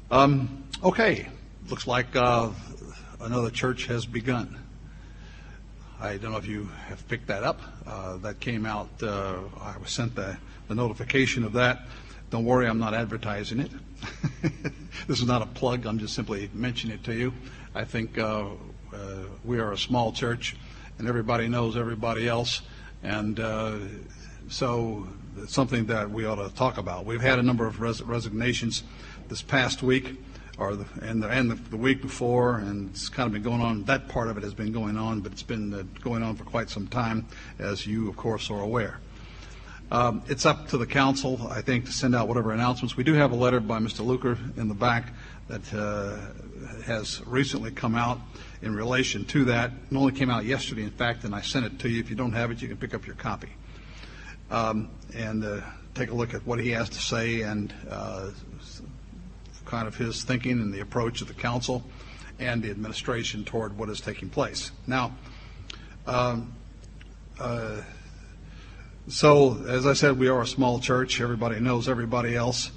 Okay, looks like another church has begun. I don't know if you have picked that up. That came out, I was sent the notification of that. Don't worry, I'm not advertising it. This is not a plug, I'm just simply mentioning it to you. I think we are a small church, and everybody knows everybody else, and so it's something that we ought to talk about. We've had a number of resignations this past week, and the week before, and it's kind of been going on. That part of it has been going on, but it's been going on for quite some time, as you, of course, are aware. It's up to the council, I think, to send out whatever announcements. We do have a letter by Mr. Luker in the back that has recently come out in relation to that. It only came out yesterday, in fact, and I sent it to you. If you don't have it, you can pick up your copy and take a look at what he has to say and kind of his thinking and the approach of the council and the administration toward what is taking place. Now, so as I said, we are a small church. Everybody knows everybody else.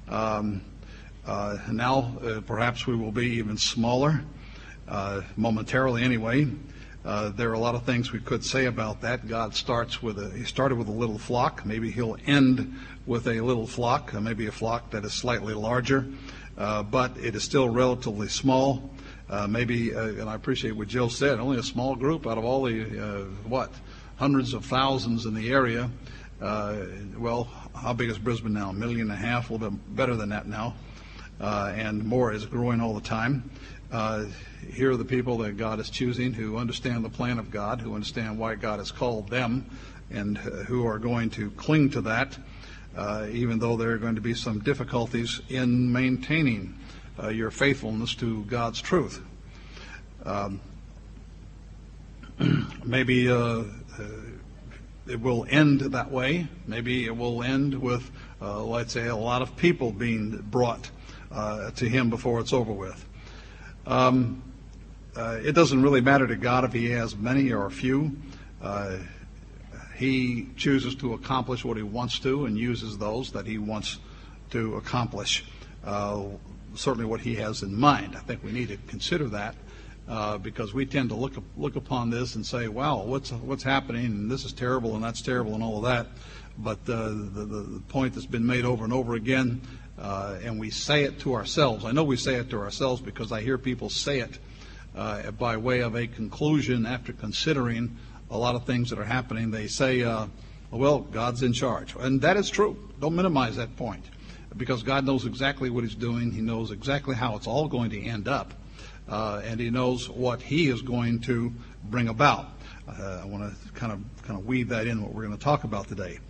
Now, perhaps we will be even smaller, momentarily anyway. There are a lot of things we could say about that. God started with a little flock. Maybe he'll end with a little flock, maybe a flock that is slightly larger, but it is still relatively small. Maybe, and I appreciate what Jill said, only a small group out of all the, hundreds of thousands in the area. Well, how big is Brisbane now? 1.5 million, a little bit better than that now, and more is growing all the time. Here are the people that God is choosing who understand the plan of God, who understand why God has called them, and who are going to cling to that, even though there are going to be some difficulties in maintaining your faithfulness to God's truth. Maybe it will end that way. Maybe it will end with, let's say, a lot of people being brought to Him before it's over with. It doesn't really matter to God if He has many or a few. He chooses to accomplish what He wants to and uses those that He wants to accomplish. Certainly what He has in mind. I think we need to consider that because we tend to look upon this and say, wow, what's happening, and this is terrible and that's terrible and all of that. But the point that's been made over and over again, and we say it to ourselves. I know we say it to ourselves because I hear people say it by way of a conclusion after considering a lot of things that are happening. They say, well, God's in charge. And that is true. Don't minimize that point, because God knows exactly what He's doing. He knows exactly how it's all going to end up, and He knows what He is going to bring about. I want to kind of weave that in what we're going to talk about today.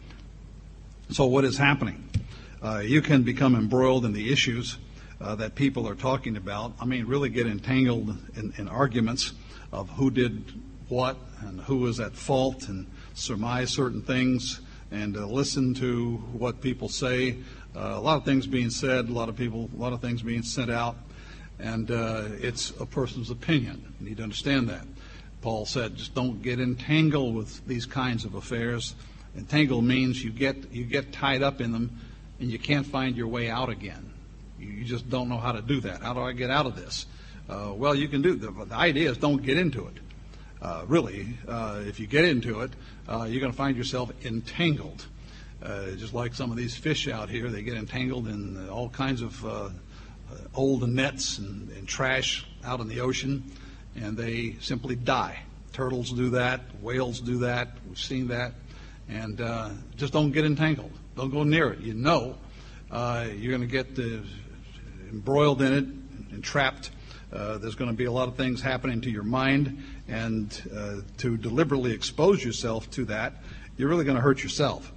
So what is happening? You can become embroiled in the issues that people are talking about. I mean, really get entangled in arguments of who did what and who was at fault, and surmise certain things and listen to what people say. A lot of things being said, a lot of things being sent out, and it's a person's opinion. You need to understand that. Paul said, just don't get entangled with these kinds of affairs. Entangled means you get tied up in them and you can't find your way out again. You just don't know how to do that. How do I get out of this? Well, you can do the idea is don't get into it. Really, if you get into it, you're going to find yourself entangled. Just like some of these fish out here, they get entangled in all kinds of old nets and trash out in the ocean, and they simply die. Turtles do that. Whales do that. We've seen that. And just don't get entangled. Don't go near it. You know you're going to get embroiled in it, entrapped. There's going to be a lot of things happening to your mind, and to deliberately expose yourself to that, you're really going to hurt yourself.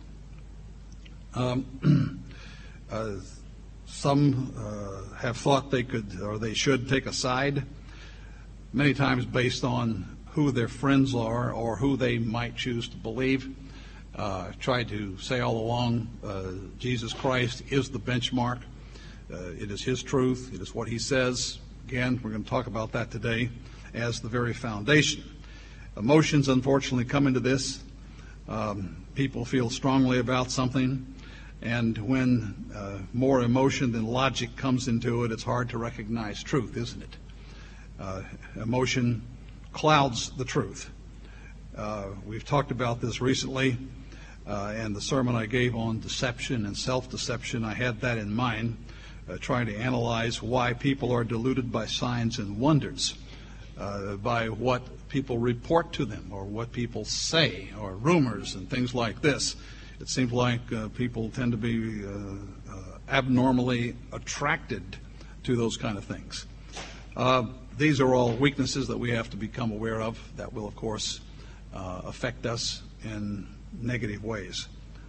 Some have thought they could or they should take a side, many times based on who their friends are or who they might choose to believe. I've tried to say all along, Jesus Christ is the benchmark. It is His truth. It is what He says. Again, we're going to talk about that today as the very foundation. Emotions, unfortunately, come into this. People feel strongly about something, And when more emotion than logic comes into it, it's hard to recognize truth, isn't it? Emotion clouds the truth. We've talked about this recently, and the sermon I gave on deception and self-deception, I had that in mind, trying to analyze why people are deluded by signs and wonders, by what people report to them or what people say or rumors and things like this. It seems like people tend to be abnormally attracted to those kind of things. These are all weaknesses that we have to become aware of that will, of course, affect us in negative ways.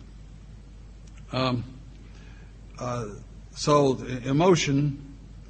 So emotion,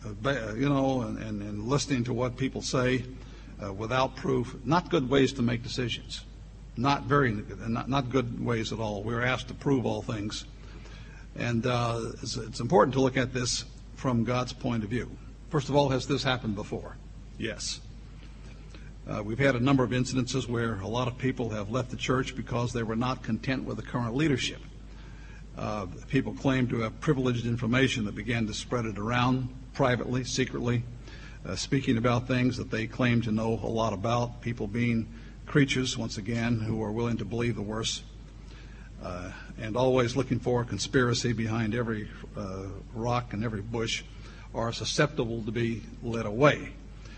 and listening to what people say without proof, not good ways to make decisions. Not good ways at all. We're asked to prove all things. And it's important to look at this from God's point of view. First of all, has this happened before? Yes. We've had a number of incidences where a lot of people have left the church because they were not content with the current leadership. People claimed to have privileged information that began to spread it around privately, secretly, speaking about things that they claimed to know a lot about, people being creatures, once again, who are willing to believe the worst, and always looking for a conspiracy behind every rock and every bush, are susceptible to be led away.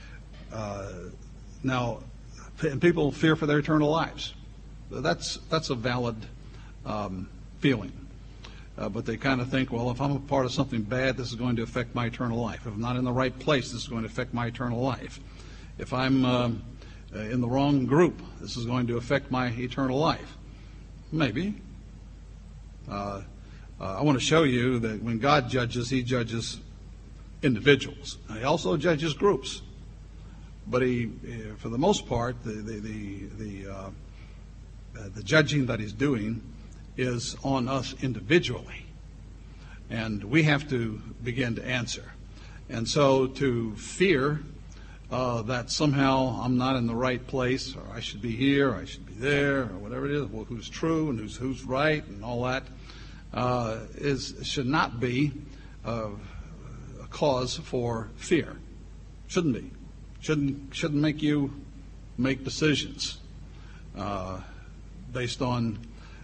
Now, people fear for their eternal lives. That's a valid feeling. But they kind of think, well, if I'm a part of something bad, this is going to affect my eternal life. If I'm not in the right place, this is going to affect my eternal life. If I'm in the wrong group, this is going to affect my eternal life. Maybe. I want to show you that when God judges, He judges individuals. He also judges groups. But He, for the most part, the judging that He's doing is on us individually. And we have to begin to answer. And so to fear that somehow I'm not in the right place, or I should be here, or I should be there, or whatever it is, well, who's true and who's right and all that, should not be a cause for fear. Shouldn't be. Shouldn't make you make decisions based on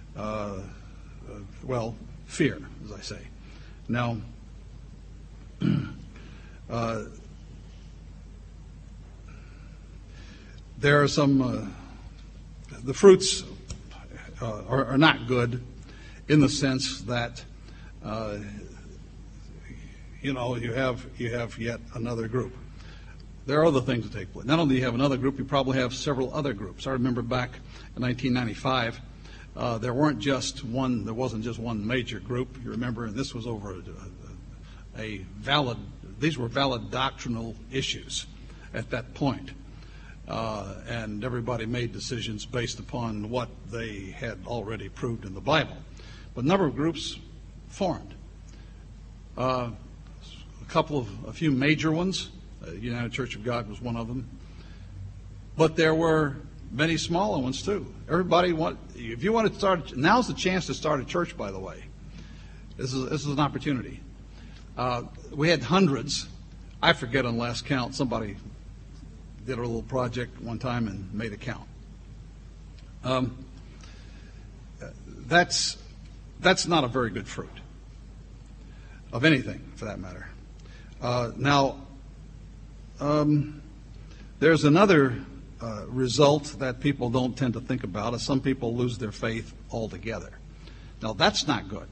fear, as I say. Now, there are some, the fruits are not good in the sense that, you have yet another group. There are other things that take place. Not only do you have another group, you probably have several other groups. I remember back in 1995, there wasn't just one major group. You remember, and this was over these were valid doctrinal issues at that point. And everybody made decisions based upon what they had already proved in the Bible. But a number of groups formed. A few major ones. United Church of God was one of them. But there were many smaller ones too. If you want to start, now's the chance to start a church, by the way. This is an opportunity. We had hundreds. I forget on last count. Somebody did a little project one time and made a count. That's not a very good fruit of anything, for that matter. There's another result that people don't tend to think about, is some people lose their faith altogether. Now, that's not good.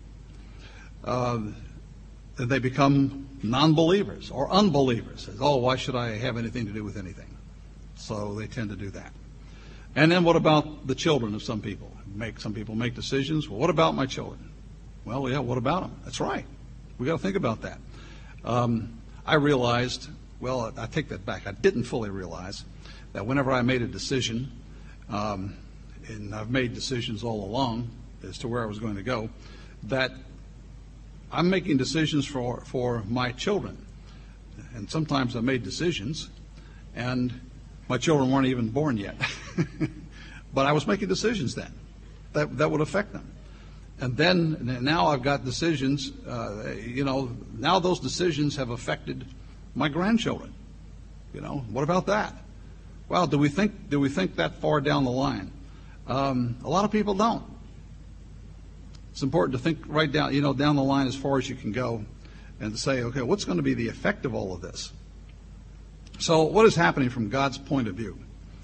They become non-believers or unbelievers. Oh, why should I have anything to do with anything? So they tend to do that. And then what about the children of some people? Some people make decisions. Well, what about my children? Well, yeah, what about them? That's right. We got to think about that. I realized, well, I take that back. I didn't fully realize that whenever I made a decision, and I've made decisions all along as to where I was going to go, that I'm making decisions for my children. And sometimes I made decisions, and my children weren't even born yet. But I was making decisions then that would affect them. And then now I've got decisions, now those decisions have affected my grandchildren. What about that? Well, do we think that far down the line? A lot of people don't. It's important to think right down, down the line as far as you can go, and to say, okay, what's going to be the effect of all of this? So what is happening from God's point of view?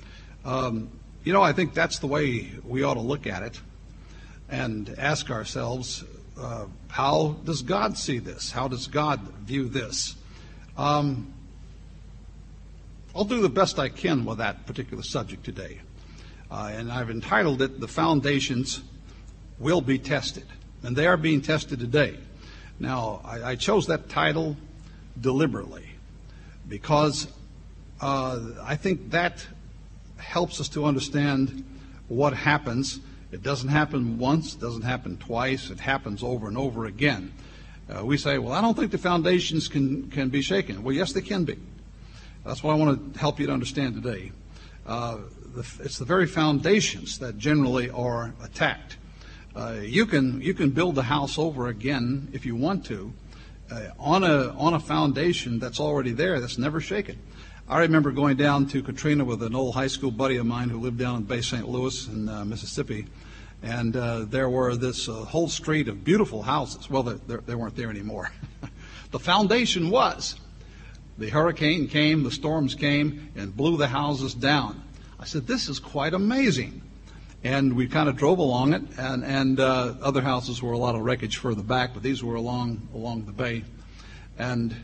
I think that's the way we ought to look at it and ask ourselves, how does God see this? How does God view this? I'll do the best I can with that particular subject today. And I've entitled it, The Foundations Will Be Tested. And they are being tested today. Now, I chose that title deliberately because I think that helps us to understand what happens. It doesn't happen once, it doesn't happen twice, it happens over and over again. We say, well, I don't think the foundations can be shaken. Well, yes, they can be. That's what I want to help you to understand today. It's the very foundations that generally are attacked. You can build the house over again if you want to on a foundation that's already there, that's never shaken. I remember going down to Katrina with an old high school buddy of mine who lived down in Bay St. Louis in Mississippi, and there were this whole street of beautiful houses. Well, they weren't there anymore. The foundation was. The hurricane came, the storms came, and blew the houses down. I said, this is quite amazing. And we kind of drove along it, and other houses were a lot of wreckage further back, but these were along the bay. And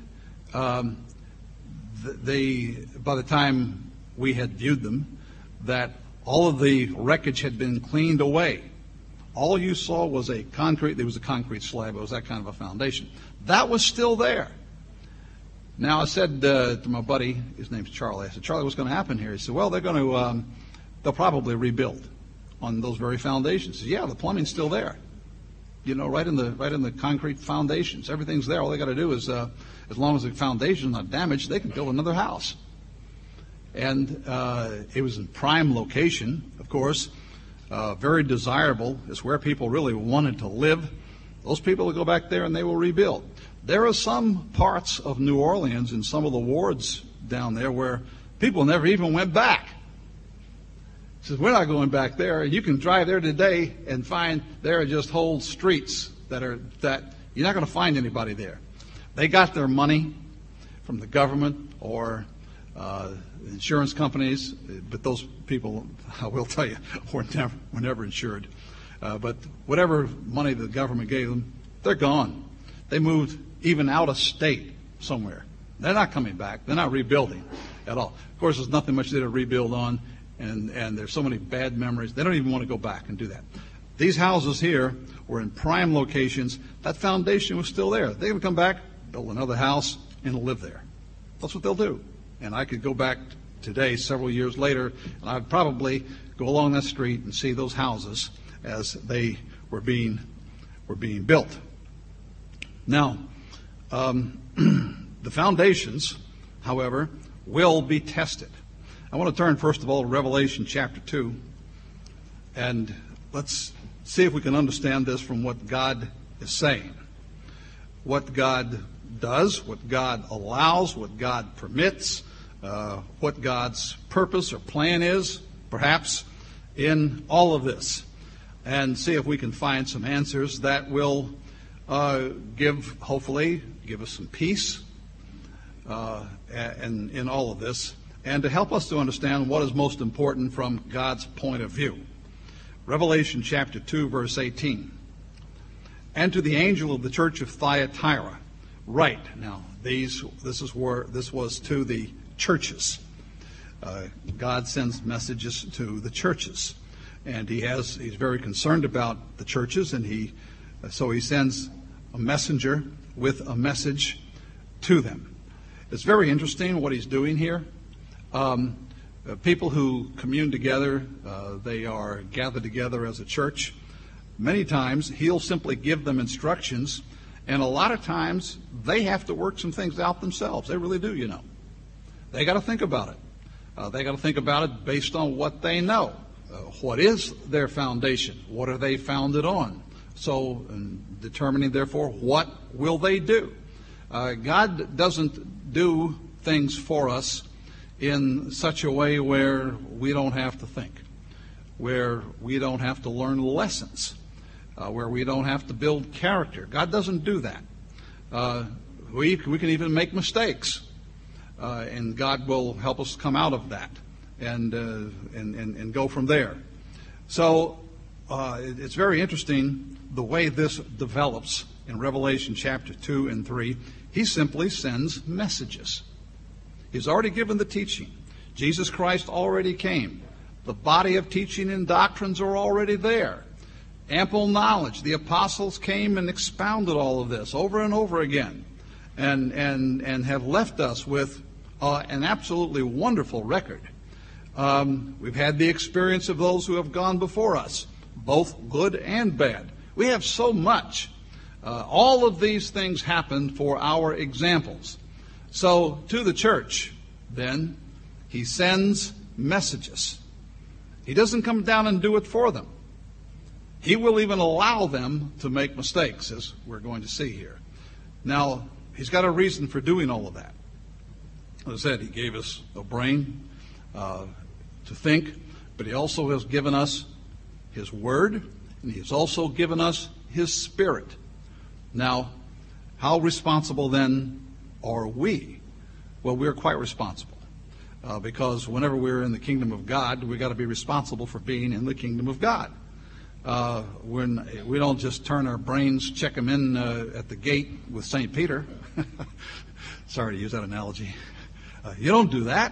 by the time we had viewed them, that all of the wreckage had been cleaned away. All you saw was there was a concrete slab. It was that kind of a foundation. That was still there. Now I said to my buddy, his name's Charlie, I said, Charlie, what's going to happen here? He said, well, they'll probably rebuild on those very foundations. He said, yeah, the plumbing's still there. Right in the concrete foundations. Everything's there. All they got to do is, as long as the foundation's not damaged, they can build another house. And it was in prime location, of course, very desirable. It's where people really wanted to live. Those people will go back there and they will rebuild. There are some parts of New Orleans and some of the wards down there where people never even went back. He says, we're not going back there. You can drive there today and find there are just whole streets that you're not going to find anybody there. They got their money from the government or insurance companies, but those people, I will tell you, were never insured. But whatever money the government gave them, they're gone. They moved even out of state somewhere. They're not coming back. They're not rebuilding at all. Of course, there's nothing much there to rebuild on, and there's so many bad memories. They don't even want to go back and do that. These houses here were in prime locations. That foundation was still there. They're going to come back, build another house, and live there. That's what they'll do. And I could go back today, several years later, and I'd probably go along that street and see those houses as they were being built. Now, the foundations, however, will be tested. I want to turn, first of all, to Revelation chapter 2, and let's see if we can understand this from what God is saying. What God does, what God allows, what God permits, what God's purpose or plan is, perhaps, in all of this. And see if we can find some answers that will hopefully give us some peace in all of this, and to help us to understand what is most important from God's point of view. Revelation chapter 2, verse 18. And to the angel of the church of Thyatira, write. Now, this was to the churches. God sends messages to the churches, and he's very concerned about the churches, and so he sends a messenger with a message to them. It's very interesting what he's doing here. People who commune together, they are gathered together as a church. Many times he'll simply give them instructions, and a lot of times they have to work some things out themselves. They really do, They got to think about it. They got to think about it based on what they know. What is their foundation? What are they founded on? So, in determining, therefore, what will they do? God doesn't do things for us in such a way where we don't have to think, where we don't have to learn lessons, where we don't have to build character. God doesn't do that. We can even make mistakes, and God will help us come out of that and go from there. So it's very interesting the way this develops in Revelation chapter 2 and 3. He simply sends messages. He's already given the teaching. Jesus Christ already came. The body of teaching and doctrines are already there. Ample knowledge. The apostles came and expounded all of this over and over again, and have left us with an absolutely wonderful record. We've had the experience of those who have gone before us, both good and bad. We have so much. All of these things happened for our examples. So to the church, then, he sends messages. He doesn't come down and do it for them. He will even allow them to make mistakes, as we're going to see here. Now, he's got a reason for doing all of that. As I said, he gave us a brain to think, but he also has given us his word, and he has also given us his spirit. Now, how responsible then are we? Well, we're quite responsible. Because whenever we're in the kingdom of God, we've got to be responsible for being in the kingdom of God. We don't just turn our brains, check them in at the gate with St. Peter. Sorry to use that analogy. You don't do that.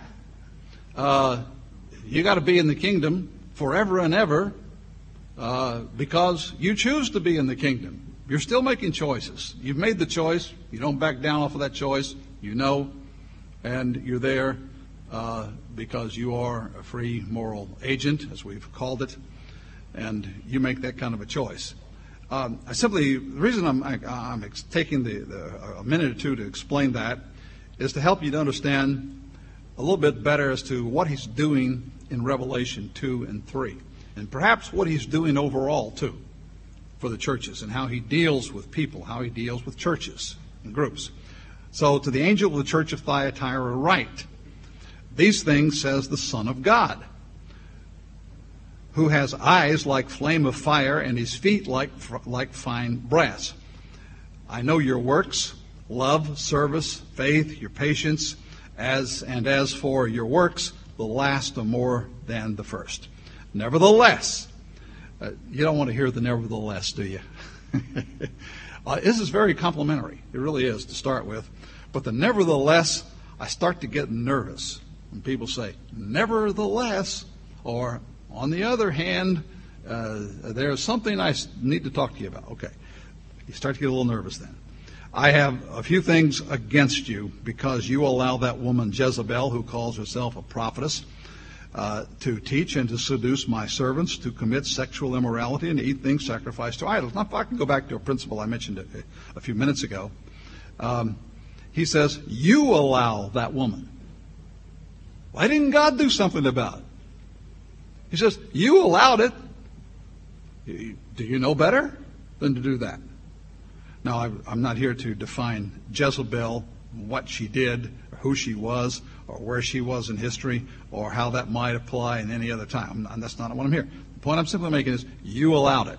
You got to be in the kingdom forever and ever because you choose to be in the kingdom. You're still making choices. You've made the choice. You don't back down off of that choice. You know, and you're there because you are a free moral agent, as we've called it, and you make that kind of a choice. The reason I'm taking a minute or two to explain that is to help you to understand a little bit better as to what he's doing in Revelation 2 and 3, and perhaps what he's doing overall, too, for the churches, and how he deals with people, how he deals with churches and groups. So, to the angel of the church of Thyatira write, these things says the Son of God, who has eyes like flame of fire and his feet like fine brass. I know your works, love, service, faith, your patience, as for your works, the last are more than the first. Nevertheless, you don't want to hear the nevertheless, do you? This is very complimentary. It really is to start with. But the nevertheless, I start to get nervous when people say, nevertheless, or on the other hand, there's something I need to talk to you about. Okay. You start to get a little nervous then. I have a few things against you because you allow that woman Jezebel, who calls herself a prophetess, to teach and to seduce my servants, to commit sexual immorality and to eat things sacrificed to idols. Now, if I can go back to a principle I mentioned a few minutes ago, he says, you allow that woman. Why didn't God do something about it? He says, you allowed it. Do you know better than to do that? Now, I'm not here to define Jezebel, what she did, or who she was, or where she was in history, or how that might apply in any other time. That's not what I'm here. The point I'm simply making is, you allowed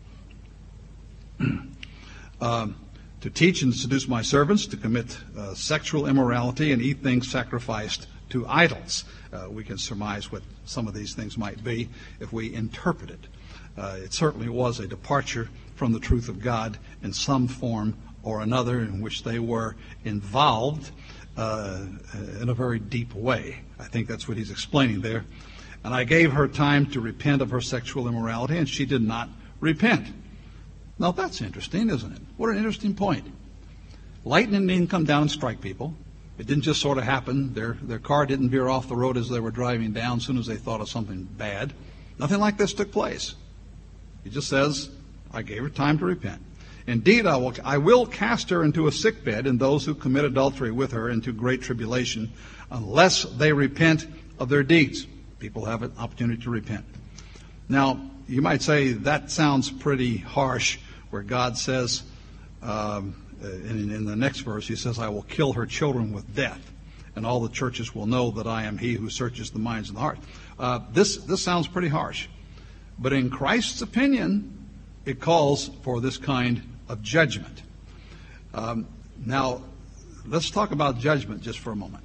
it. To teach and seduce my servants, to commit sexual immorality and eat things sacrificed to idols. We can surmise what some of these things might be if we interpret it. It certainly was a departure from the truth of God in some form or another in which they were involved in a very deep way. I think that's what he's explaining there. And I gave her time to repent of her sexual immorality, and she did not repent. Now that's interesting, isn't it? What an interesting point. Lightning didn't come down and strike people. It didn't just sort of happen. Their car didn't veer off the road as they were driving down as soon as they thought of something bad. Nothing like this took place. He just says, I gave her time to repent. Indeed, I will cast her into a sickbed, and those who commit adultery with her into great tribulation, unless they repent of their deeds. People have an opportunity to repent. Now, you might say that sounds pretty harsh where God says, in the next verse, he says, I will kill her children with death, and all the churches will know that I am he who searches the minds and the heart. This sounds pretty harsh. But in Christ's opinion, it calls for this kind of judgment. Now, let's talk about judgment just for a moment.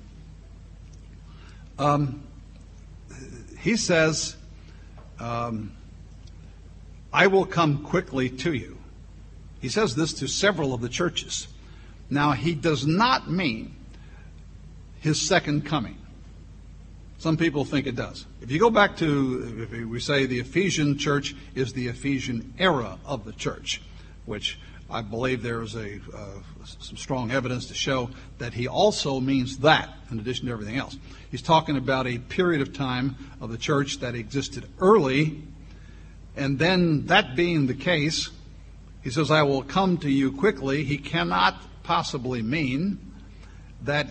He says, I will come quickly to you. He says this to several of the churches. Now, he does not mean his second coming. Some people think it does. If you go back to, if we say the Ephesian church is the Ephesian era of the church, which I believe there is some strong evidence to show that he also means that, in addition to everything else. He's talking about a period of time of the church that existed early, and then that being the case, he says, I will come to you quickly. He cannot possibly mean that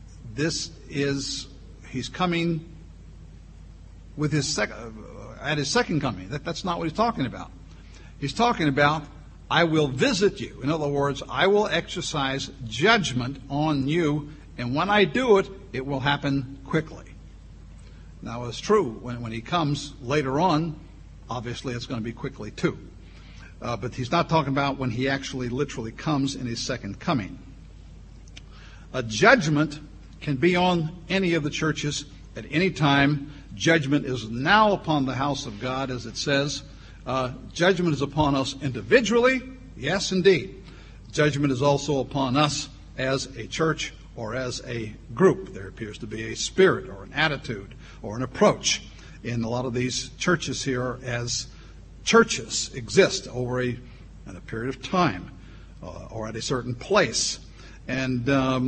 he's coming with at his second coming. That's not what he's talking about. He's talking about, I will visit you. In other words, I will exercise judgment on you, and when I do it, it will happen quickly. Now, it's true, when he comes later on, obviously it's going to be quickly too. But he's not talking about when he actually literally comes in his second coming. A judgment can be on any of the churches at any time. Judgment is now upon the house of God, as it says. Judgment is upon us individually. Yes, indeed. Judgment is also upon us as a church or as a group. There appears to be a spirit or an attitude or an approach in a lot of these churches here as churches exist over a period of time or at a certain place. And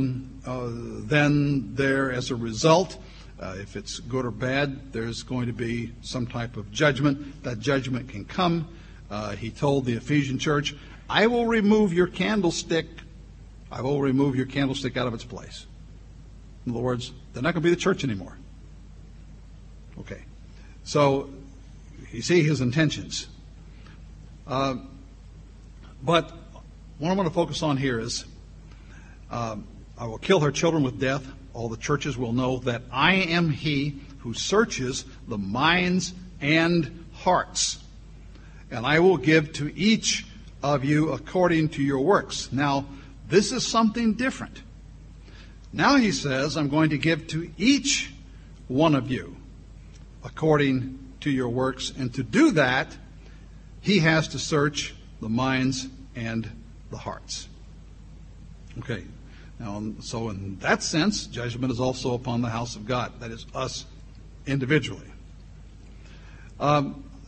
then there, as a result, if it's good or bad, there's going to be some type of judgment. That judgment can come. He told the Ephesian church, I will remove your candlestick. I will remove your candlestick out of its place. In other words, they're not going to be the church anymore. Okay. So, you see his intentions. But what I want to focus on here is, I will kill her children with death. All the churches will know that I am he who searches the minds and hearts. And I will give to each of you according to your works. Now, this is something different. Now he says, I'm going to give to each one of you according to your works. And to do that, he has to search the minds and the hearts. Okay. Now, so in that sense, judgment is also upon the house of God. That is us individually. I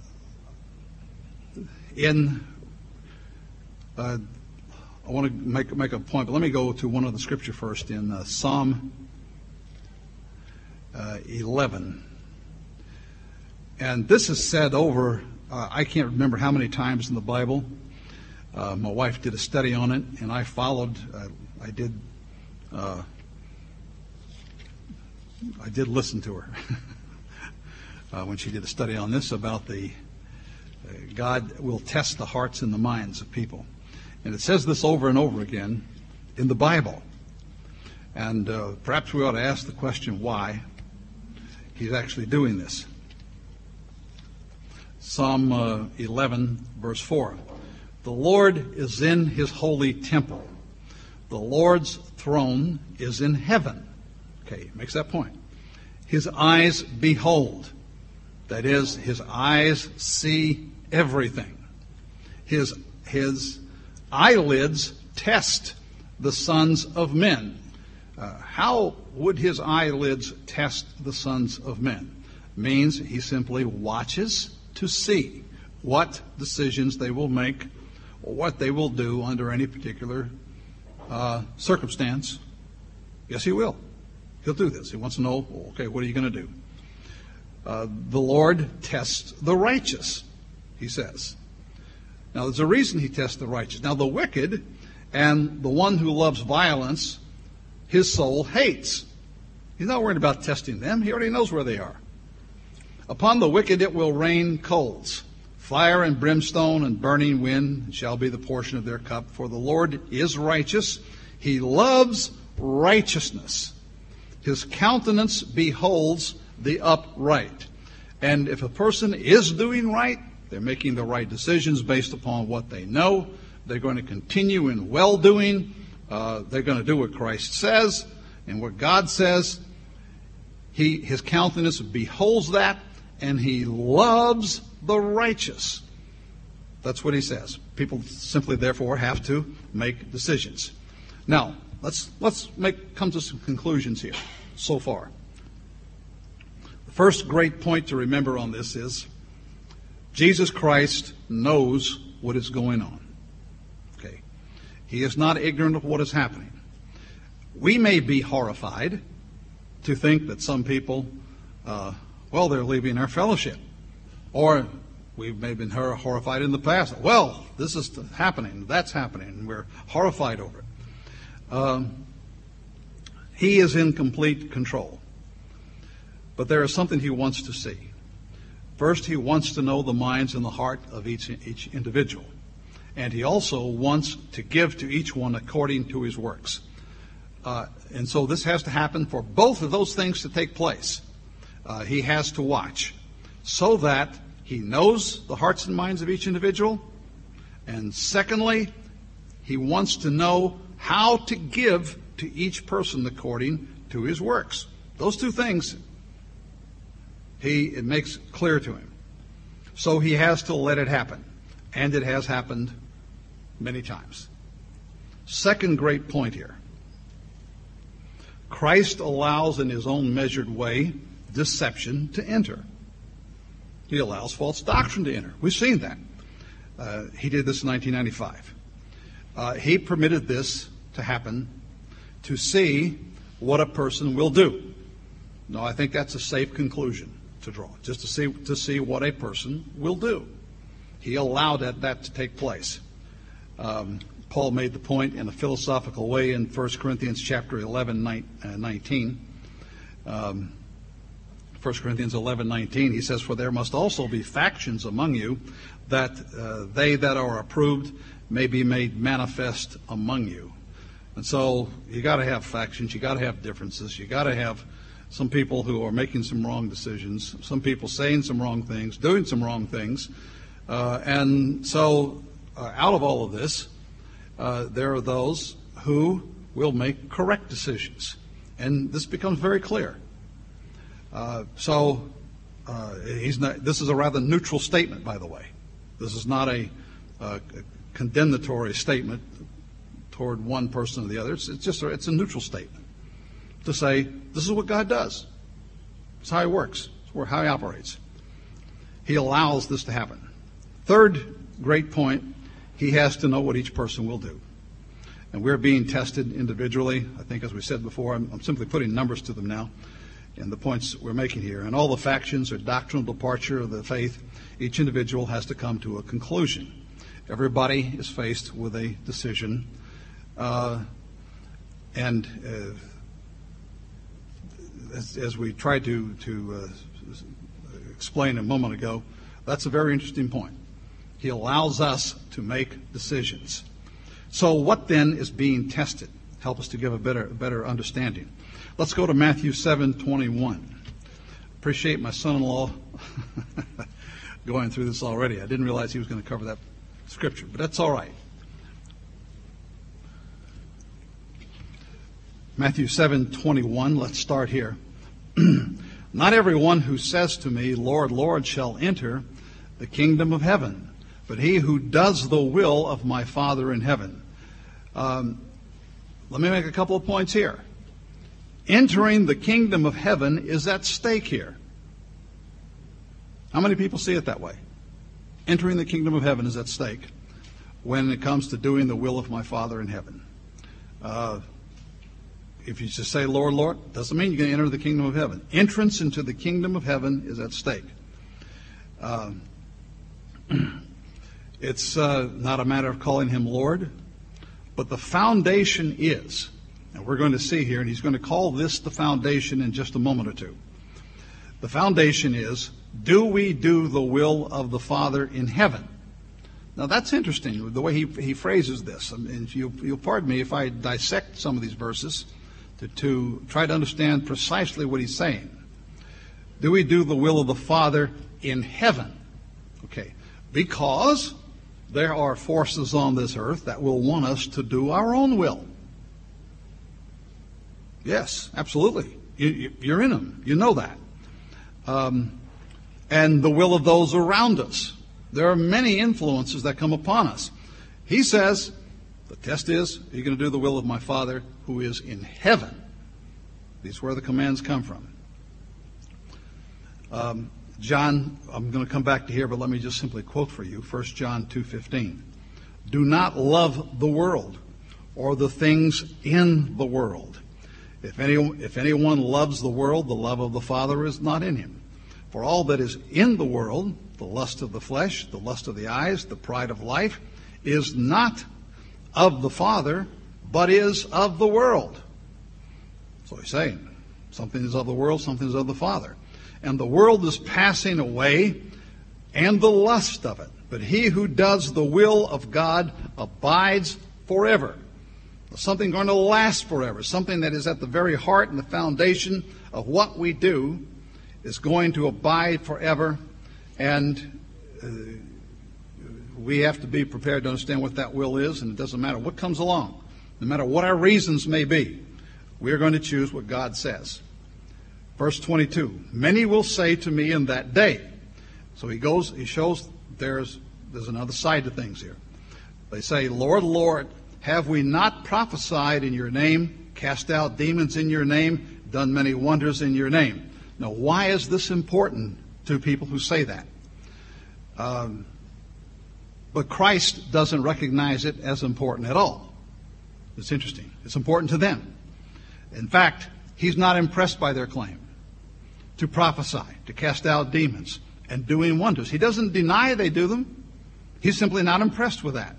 want to make a point, but let me go to one of the scripture first in Psalm 11. And this is said over, I can't remember how many times in the Bible. My wife did a study on it, and I followed. I did listen to her when she did a study on this about the God will test the hearts and the minds of people. And it says this over and over again in the Bible. And perhaps we ought to ask the question why he's actually doing this. Psalm 11, verse 4. The Lord is in his holy temple. The Lord's throne is in heaven. Okay, makes that point. His eyes behold. That is, his eyes see everything. His eyelids test the sons of men. How would his eyelids test the sons of men? Means he simply watches to see what decisions they will make or what they will do under any particular circumstance. Yes, he will. He'll do this. He wants to know, okay, what are you going to do? The Lord tests the righteous, he says. Now, there's a reason he tests the righteous. Now, the wicked and the one who loves violence, his soul hates. He's not worried about testing them. He already knows where they are. Upon the wicked it will rain coals. Fire and brimstone and burning wind shall be the portion of their cup. For the Lord is righteous. He loves righteousness. His countenance beholds the upright. And if a person is doing right, they're making the right decisions based upon what they know. They're going to continue in well-doing. They're going to do what Christ says and what God says. His countenance beholds that, and he loves the righteous. That's what he says. People simply, therefore, have to make decisions. Now, let's come to some conclusions here so far. The first great point to remember on this is Jesus Christ knows what is going on. Okay. He is not ignorant of what is happening. We may be horrified to think that some people, they're leaving our fellowship. Or we may have been horrified in the past. Well, this is happening, that's happening, and we're horrified over it. He is in complete control. But there is something he wants to see. First, he wants to know the minds and the heart of each individual. And he also wants to give to each one according to his works. And so this has to happen for both of those things to take place. He has to watch so that he knows the hearts and minds of each individual. And secondly, he wants to know how to give to each person according to his works. Those two things it makes clear to him. So he has to let it happen. And it has happened many times. Second great point here. Christ allows in his own measured way deception to enter. He allows false doctrine to enter. We've seen that. He did this in 1995. He permitted this to happen to see what a person will do. No, I think that's a safe conclusion to draw, just to see what a person will do. He allowed that to take place. Paul made the point in a philosophical way in 1 Corinthians chapter 11, 19. 1 Corinthians 11:19, he says, "For there must also be factions among you, that they that are approved may be made manifest among you." And so you got to have factions, you got to have differences, you got to have some people who are making some wrong decisions, some people saying some wrong things, doing some wrong things. And so out of all of this, there are those who will make correct decisions. And this becomes very clear. This is a rather neutral statement, by the way. This is not a condemnatory statement toward one person or the other. It's a neutral statement to say, this is what God does. It's how he works. It's how he operates. He allows this to happen. Third great point, he has to know what each person will do. And we're being tested individually. I think, as we said before, I'm simply putting numbers to them now in the points we're making here. And all the factions or doctrinal departure of the faith, each individual has to come to a conclusion. Everybody is faced with a decision. As we tried to explain a moment ago, that's a very interesting point. He allows us to make decisions. So what then is being tested? Help us to give a better understanding. Let's go to Matthew 7:21. Appreciate my son-in-law going through this already. I didn't realize he was going to cover that scripture, but that's all right. Matthew 7:21, let's start here. "Not everyone who says to me, 'Lord, Lord,' shall enter the kingdom of heaven, but he who does the will of my Father in heaven." Let me make a couple of points here. Entering the kingdom of heaven is at stake here. How many people see it that way? Entering the kingdom of heaven is at stake when it comes to doing the will of my Father in heaven. If you just say, "Lord, Lord," doesn't mean you're going to enter the kingdom of heaven. Entrance into the kingdom of heaven is at stake. It's not a matter of calling him Lord, but the foundation is, and we're going to see here, and he's going to call this the foundation in just a moment or two. The foundation is, do we do the will of the Father in heaven? Now that's interesting, the way he phrases this. And you'll pardon me if I dissect some of these verses to try to understand precisely what he's saying. Do we do the will of the Father in heaven? Okay, because there are forces on this earth that will want us to do our own will. Yes, absolutely. You're in them. You know that. And the will of those around us. There are many influences that come upon us. He says, the test is, you're going to do the will of my Father who is in heaven. These are where the commands come from. John, I'm going to come back to here, but let me just simply quote for you, 1 John 2:15. Do not love the world or the things in the world. If anyone loves the world, the love of the Father is not in him. For all that is in the world, the lust of the flesh, the lust of the eyes, the pride of life, is not of the Father, but is of the world. So he's saying, something is of the world, something is of the Father. And the world is passing away, and the lust of it. But he who does the will of God abides forever. Something going to last forever. Something that is at the very heart and the foundation of what we do is going to abide forever. And we have to be prepared to understand what that will is. And it doesn't matter what comes along. No matter what our reasons may be, we're going to choose what God says. Verse 22, many will say to me in that day. So he shows there's another side to things here. They say, Lord, Lord, have we not prophesied in your name, cast out demons in your name, done many wonders in your name? Now, why is this important to people who say that? But Christ doesn't recognize it as important at all. It's interesting. It's important to them. In fact, he's not impressed by their claim to prophesy, to cast out demons, and doing wonders. He doesn't deny they do them. He's simply not impressed with that.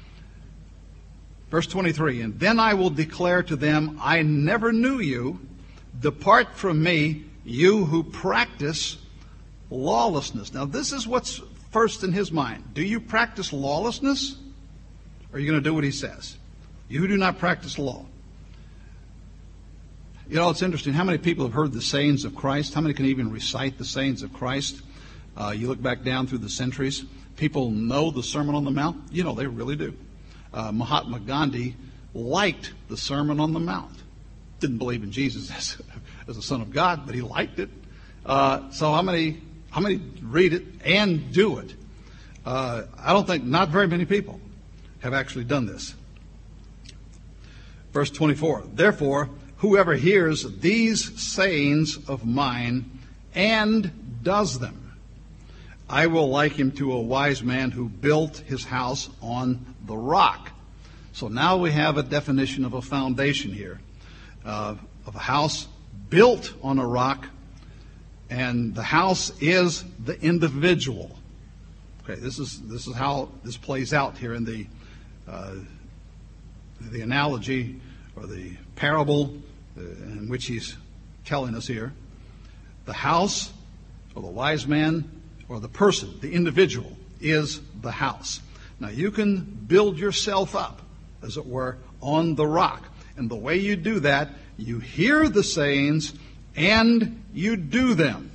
Verse 23, and then I will declare to them, I never knew you. Depart from me, you who practice lawlessness. Now, this is what's first in his mind. Do you practice lawlessness? Or are you going to do what he says? You who do not practice law. You know, it's interesting. How many people have heard the sayings of Christ? How many can even recite the sayings of Christ? You look back down through the centuries. People know the Sermon on the Mount. You know, they really do. Mahatma Gandhi liked the Sermon on the Mount. Didn't believe in Jesus as the Son of God, but he liked it. So how many read it and do it? I don't think, not very many people have actually done this. Verse 24, therefore, whoever hears these sayings of mine and does them, I will like him to a wise man who built his house on the rock. So now we have a definition of a foundation here, of a house built on a rock, and the house is the individual. Okay, this is how this plays out here in the analogy or the parable in which he's telling us here. The house, or the wise man, or the person, the individual, is the house. Now you can build yourself up, as it were, on the rock. And the way you do that, you hear the sayings and you do them.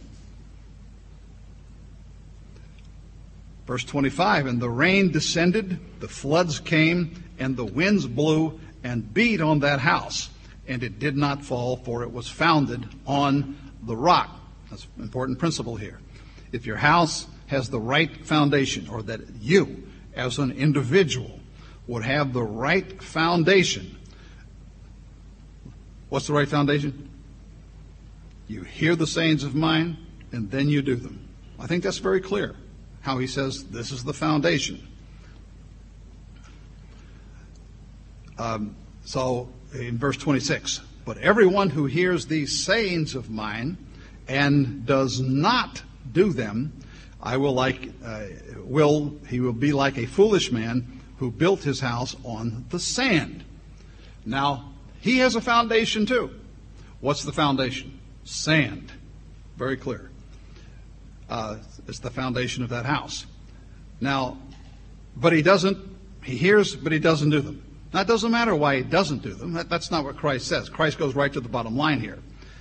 Verse 25, and the rain descended, the floods came, and the winds blew and beat on that house. And it did not fall, for it was founded on the rock. That's an important principle here. If your house has the right foundation, or that you, as an individual, would have the right foundation. What's the right foundation? You hear the sayings of mine, and then you do them. I think that's very clear, how he says this is the foundation. So in verse 26, but everyone who hears these sayings of mine and does not do them, he will be like a foolish man who built his house on the sand. Now, he has a foundation too. What's the foundation? Sand. Very clear. It's the foundation of that house. Now, but he hears, but he doesn't do them. Now, it doesn't matter why he doesn't do them. That's not what Christ says. Christ goes right to the bottom line here.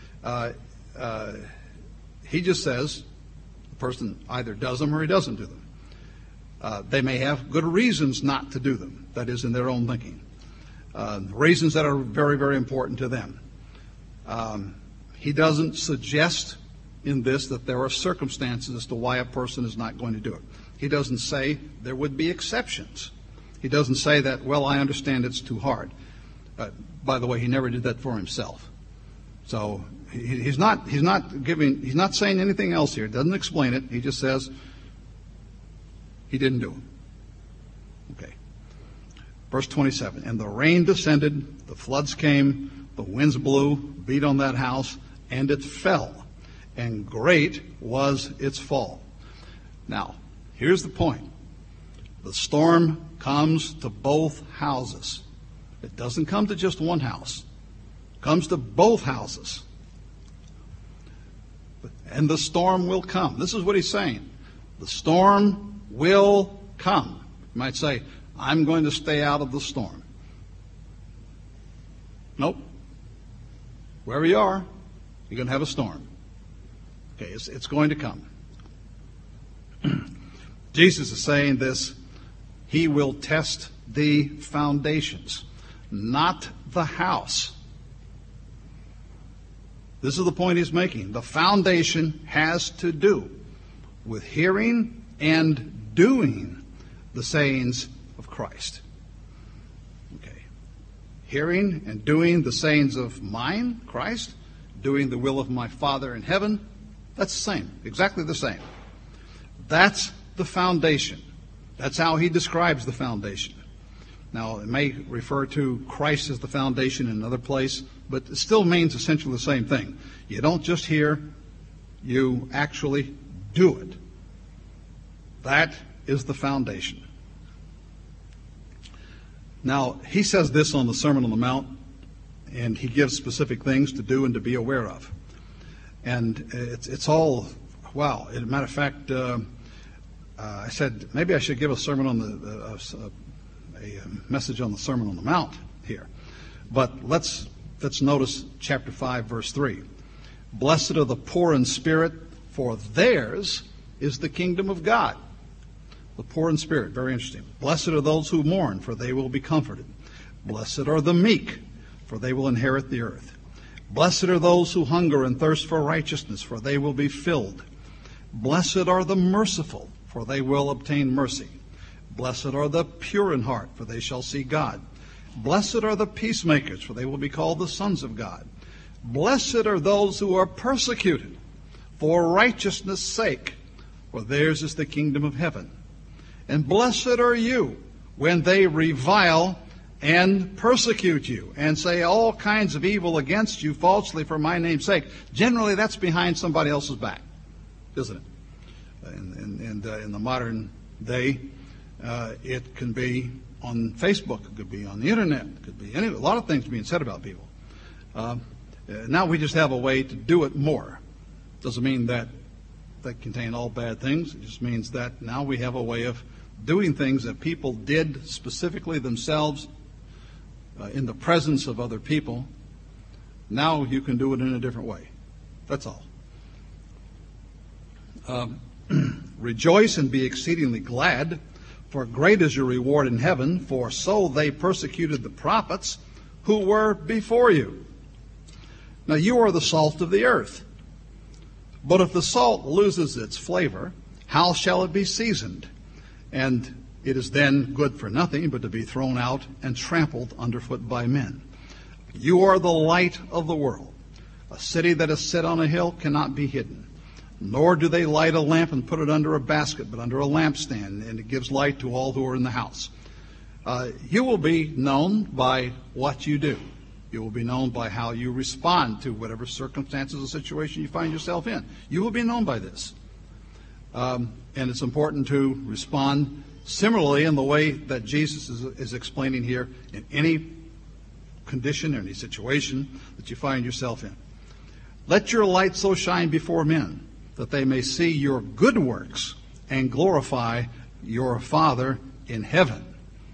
He just says the person either does them or he doesn't do them. They may have good reasons not to do them, that is, in their own thinking. Reasons that are very, very important to them. He doesn't suggest in this that there are circumstances as to why a person is not going to do it. He doesn't say there would be exceptions. He doesn't say that, well, I understand it's too hard. By the way, he never did that for himself. So he's not saying anything else here. He doesn't explain it. He just says he didn't do it. Okay. Verse 27, and the rain descended, the floods came, the winds blew, beat on that house, and it fell, and great was its fall. Now, here's the point. The storm comes to both houses. It doesn't come to just one house. It comes to both houses. And the storm will come. This is what he's saying. The storm will come. You might say, I'm going to stay out of the storm. Nope. Wherever you are, you're going to have a storm. Okay, it's going to come. Jesus is saying this. He will test the foundations, not the house. This is the point he's making. The foundation has to do with hearing and doing the sayings of Christ. Okay. Hearing and doing the sayings of mine, Christ, doing the will of my Father in heaven, that's the same, exactly the same. That's the foundation. That's how he describes the foundation. Now, it may refer to Christ as the foundation in another place, but it still means essentially the same thing. You don't just hear, you actually do it. That is the foundation. Now, he says this on the Sermon on the Mount, and he gives specific things to do and to be aware of. And it's all, wow. As a matter of fact, I said maybe I should give a sermon on a message on the Sermon on the Mount here. But let's notice chapter 5, verse 3. Blessed are the poor in spirit, for theirs is the kingdom of God. The poor in spirit, very interesting. Blessed are those who mourn, for they will be comforted. Blessed are the meek, for they will inherit the earth. Blessed are those who hunger and thirst for righteousness, for they will be filled. Blessed are the merciful, for they will obtain mercy. Blessed are the pure in heart, for they shall see God. Blessed are the peacemakers, for they will be called the sons of God. Blessed are those who are persecuted for righteousness' sake, for theirs is the kingdom of heaven. And blessed are you when they revile and persecute you and say all kinds of evil against you falsely for my name's sake. Generally, that's behind somebody else's back, isn't it? And in the modern day, it can be on Facebook, it could be on the internet, it could be a lot of things being said about people. Now we just have a way to do it more. Doesn't mean that they contain all bad things. It just means that now we have a way of doing things that people did specifically themselves in the presence of other people. Now you can do it in a different way. That's all. Rejoice and be exceedingly glad, for great is your reward in heaven, for so they persecuted the prophets who were before you. Now you are the salt of the earth. But if the salt loses its flavor, how shall it be seasoned? And it is then good for nothing but to be thrown out and trampled underfoot by men. You are the light of the world. A city that is set on a hill cannot be hidden. Nor do they light a lamp and put it under a basket, but under a lampstand, and it gives light to all who are in the house. You will be known by what you do. You will be known by how you respond to whatever circumstances or situation you find yourself in. You will be known by this. And it's important to respond similarly in the way that Jesus is explaining here in any condition or any situation that you find yourself in. Let your light so shine before men that they may see your good works and glorify your Father in heaven.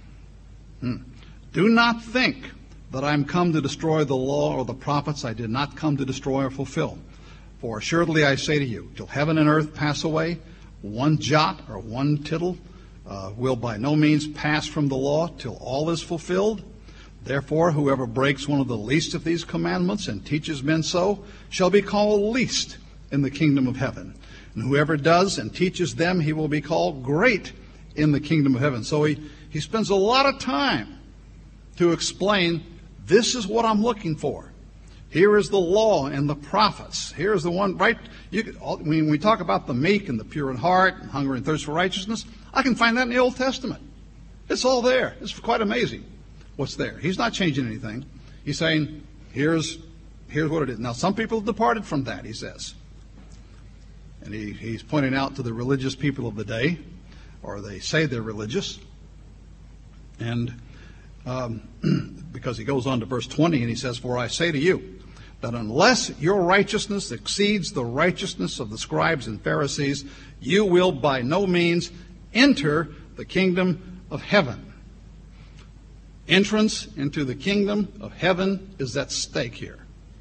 Do not think that I am come to destroy the law or the prophets. I did not come to destroy or fulfill. For assuredly I say to you, till heaven and earth pass away, one jot or one tittle will by no means pass from the law till all is fulfilled. Therefore, whoever breaks one of the least of these commandments and teaches men so shall be called least in the kingdom of heaven. And whoever does and teaches them, he will be called great in the kingdom of heaven. So he spends a lot of time to explain, this is what I'm looking for. Here is the law and the prophets. Here is the one, right? When we talk about the meek and the pure in heart and hunger and thirst for righteousness, I can find that in the Old Testament. It's all there. It's quite amazing what's there. He's not changing anything. He's saying, here's what it is. Now, some people have departed from that, he says. And he's pointing out to the religious people of the day, or they say they're religious. And because he goes on to verse 20 and he says, for I say to you, that unless your righteousness exceeds the righteousness of the scribes and Pharisees, you will by no means enter the kingdom of heaven. Entrance into the kingdom of heaven is at stake here.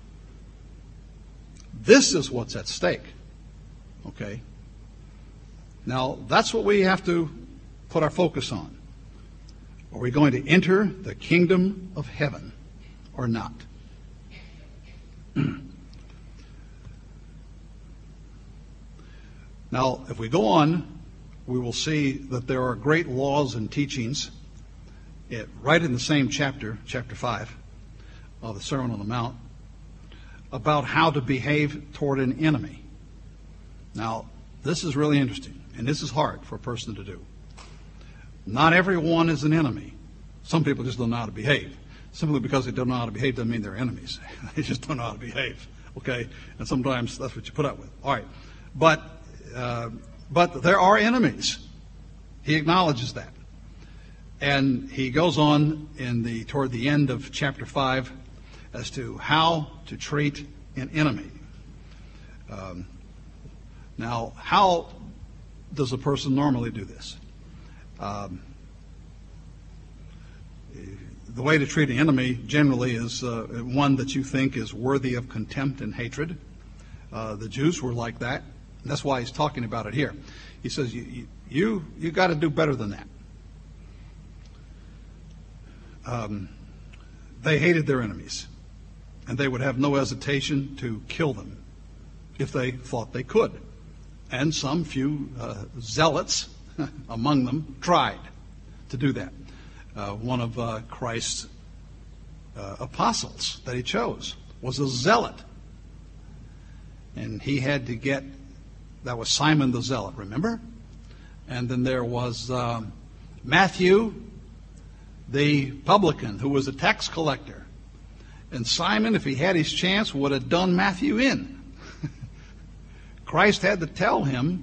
This is what's at stake. Okay? Now, that's what we have to put our focus on. Are we going to enter the kingdom of heaven or not? Now, if we go on, we will see that there are great laws and teachings right in the same chapter, chapter 5 of the Sermon on the Mount, about how to behave toward an enemy. Now, this is really interesting, and this is hard for a person to do. Not everyone is an enemy. Some people just don't know how to behave. Simply because they don't know how to behave doesn't mean they're enemies. They just don't know how to behave. Okay? And sometimes that's what you put up with. All right. But there are enemies. He acknowledges that. And he goes on toward the end of chapter 5 as to how to treat an enemy. Now, how does a person normally do this? The way to treat an enemy generally is one that you think is worthy of contempt and hatred. The Jews were like that. And that's why he's talking about it here. He says, you got to do better than that. They hated their enemies, and they would have no hesitation to kill them if they thought they could. And some few zealots among them tried to do that. One of Christ's apostles that he chose was a zealot. And he had to that was Simon the Zealot, remember? And then there was Matthew, the publican, who was a tax collector. And Simon, if he had his chance, would have done Matthew in. Christ had to tell him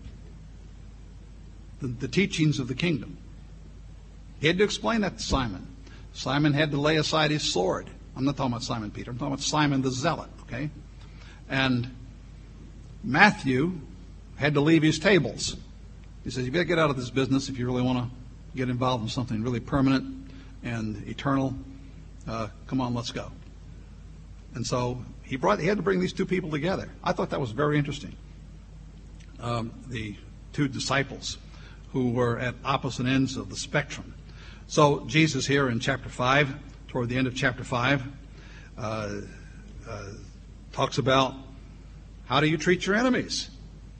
the teachings of the kingdom. He had to explain that to Simon. Simon had to lay aside his sword. I'm not talking about Simon Peter. I'm talking about Simon the Zealot, okay? And Matthew had to leave his tables. He says, you better get out of this business if you really want to get involved in something really permanent and eternal. Come on, let's go. And so he had to bring these two people together. I thought that was very interesting. The two disciples who were at opposite ends of the spectrum. So Jesus here in chapter 5, toward the end of chapter 5, talks about how do you treat your enemies.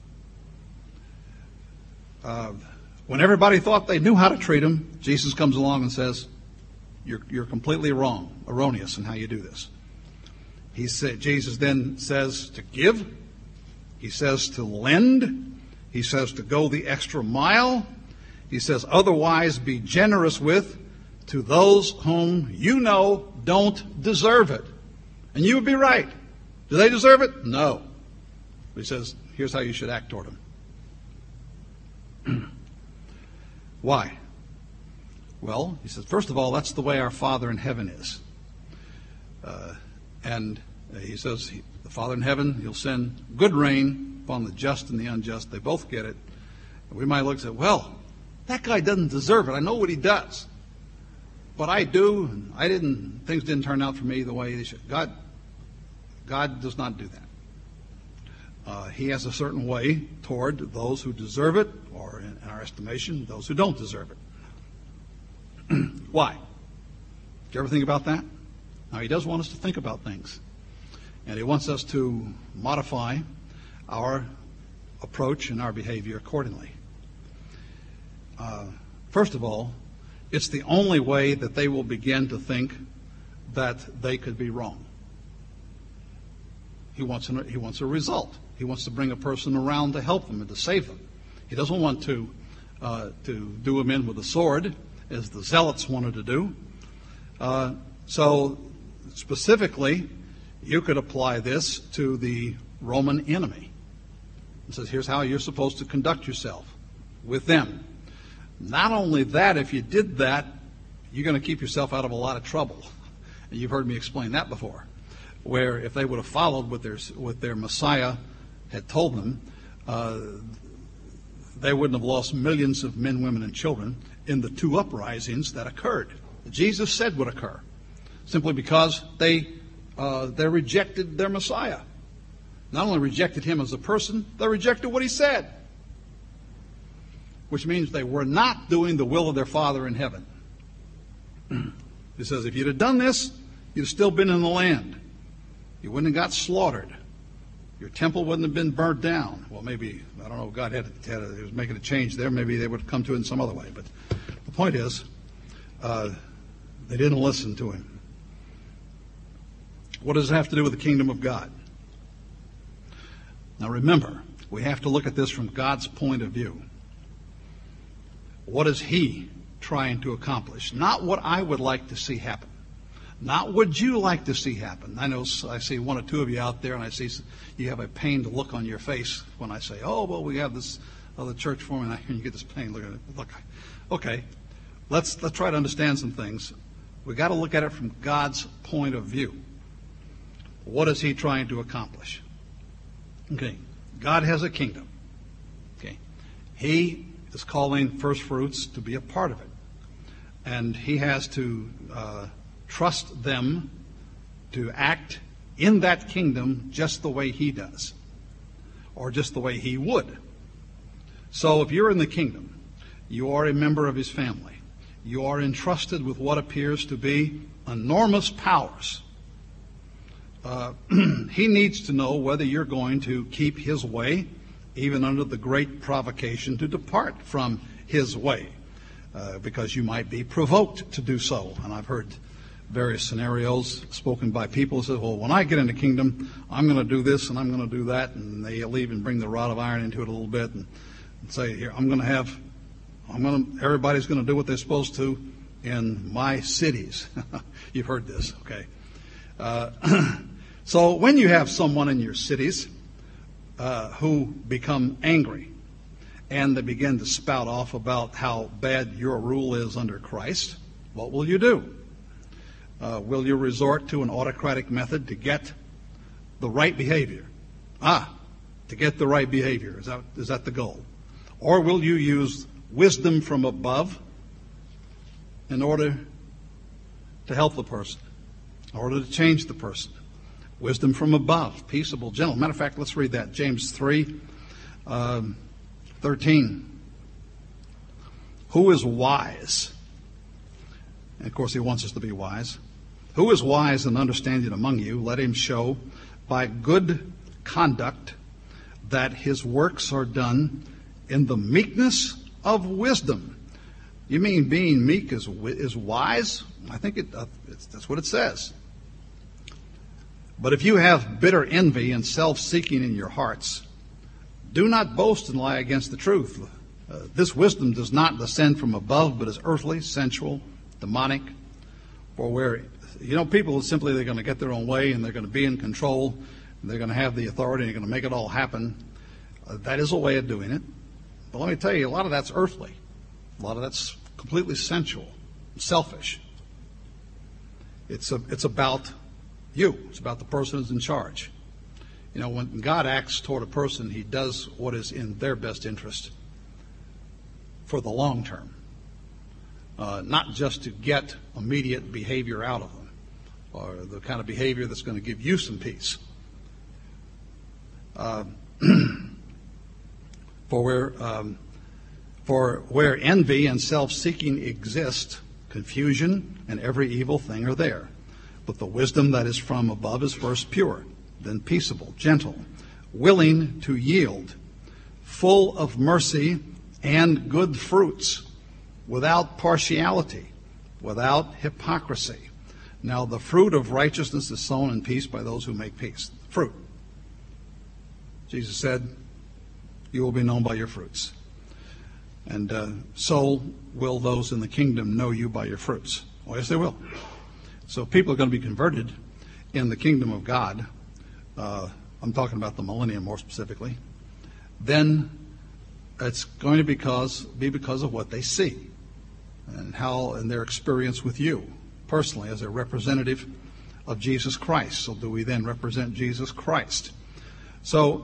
When everybody thought they knew how to treat them, Jesus comes along and says, you're completely wrong, erroneous in how you do this. Jesus then says to give. He says to lend. He says to go the extra mile. He says, otherwise be generous to those whom you know don't deserve it. And you would be right. Do they deserve it? No. But he says, here's how you should act toward them. Why? Well, he says, first of all, that's the way our Father in heaven is. And he says, the Father in heaven, he'll send good rain upon the just and the unjust. They both get it. And we might look and say, well, that guy doesn't deserve it. I know what he does. But I do, and things didn't turn out for me the way they should. God does not do that. He has a certain way toward those who deserve it, or in our estimation, those who don't deserve it. Why? Did you ever think about that? Now, he does want us to think about things. And he wants us to modify our approach and our behavior accordingly. First of all, it's the only way that they will begin to think that they could be wrong. He wants a result. He wants to bring a person around to help them and to save them. He doesn't want to do them in with a sword, as the Zealots wanted to do. So specifically, you could apply this to the Roman enemy. It says, here's how you're supposed to conduct yourself with them. Not only that, if you did that, you're going to keep yourself out of a lot of trouble. And you've heard me explain that before, where if they would have followed what their Messiah had told them, they wouldn't have lost millions of men, women, and children in the two uprisings that occurred. Jesus said would occur, simply because they rejected their Messiah. Not only rejected him as a person, they rejected what he said, which means they were not doing the will of their Father in heaven. He says, if you'd have done this, you'd have still been in the land. You wouldn't have got slaughtered. Your temple wouldn't have been burnt down. Well, maybe, I don't know, God he was making a change there. Maybe they would have come to it in some other way. But the point is, they didn't listen to him. What does it have to do with the kingdom of God? Now remember, we have to look at this from God's point of view. What is he trying to accomplish? Not what I would like to see happen. Not what you like to see happen. I know I see one or two of you out there, and I see you have a pained look on your face when I say, oh, well, we have this other church forming, and you get this pain. Look, okay, let's try to understand some things. We've got to look at it from God's point of view. What is he trying to accomplish? Okay, God has a kingdom. Okay, he is calling first fruits to be a part of it. And he has to trust them to act in that kingdom just the way he does, or just the way he would. So if you're in the kingdom, you are a member of his family. You are entrusted with what appears to be enormous powers. He needs to know whether you're going to keep his way, even under the great provocation to depart from his way, because you might be provoked to do so. And I've heard various scenarios spoken by people who say, well, when I get in the kingdom, I'm going to do this and I'm going to do that. And they leave and bring the rod of iron into it a little bit and say, here, everybody's going to do what they're supposed to in my cities. You've heard this, okay? So when you have someone in your cities who become angry and they begin to spout off about how bad your rule is under Christ, what will you do? Will you resort to an autocratic method to get the right behavior? To get the right behavior. Is that the goal? Or will you use wisdom from above in order to help the person, in order to change the person? Wisdom from above, peaceable, gentle. Matter of fact, let's read that. James 3:13. Who is wise? And of course, he wants us to be wise. Who is wise and understanding among you? Let him show by good conduct that his works are done in the meekness of wisdom. You mean being meek is wise? I think that's what it says. But if you have bitter envy and self-seeking in your hearts, do not boast and lie against the truth. This wisdom does not descend from above, but is earthly, sensual, demonic. For where, people simply, they're going to get their own way and they're going to be in control. And they're going to have the authority and they're going to make it all happen. That is a way of doing it. But let me tell you, a lot of that's earthly. A lot of that's completely sensual, selfish. It's about you. It's about the person who's in charge. You know, when God acts toward a person, he does what is in their best interest for the long term, not just to get immediate behavior out of them, or the kind of behavior that's going to give you some peace. For where envy and self-seeking exist, confusion and every evil thing are there. But the wisdom that is from above is first pure, then peaceable, gentle, willing to yield, full of mercy and good fruits, without partiality, without hypocrisy. Now the fruit of righteousness is sown in peace by those who make peace. Fruit. Jesus said, you will be known by your fruits. And so will those in the kingdom know you by your fruits. Oh, yes, they will. So people are going to be converted in the kingdom of God. I'm talking about the millennium more specifically. Then it's going to be because of what they see and how in their experience with you personally as a representative of Jesus Christ. So do we then represent Jesus Christ? So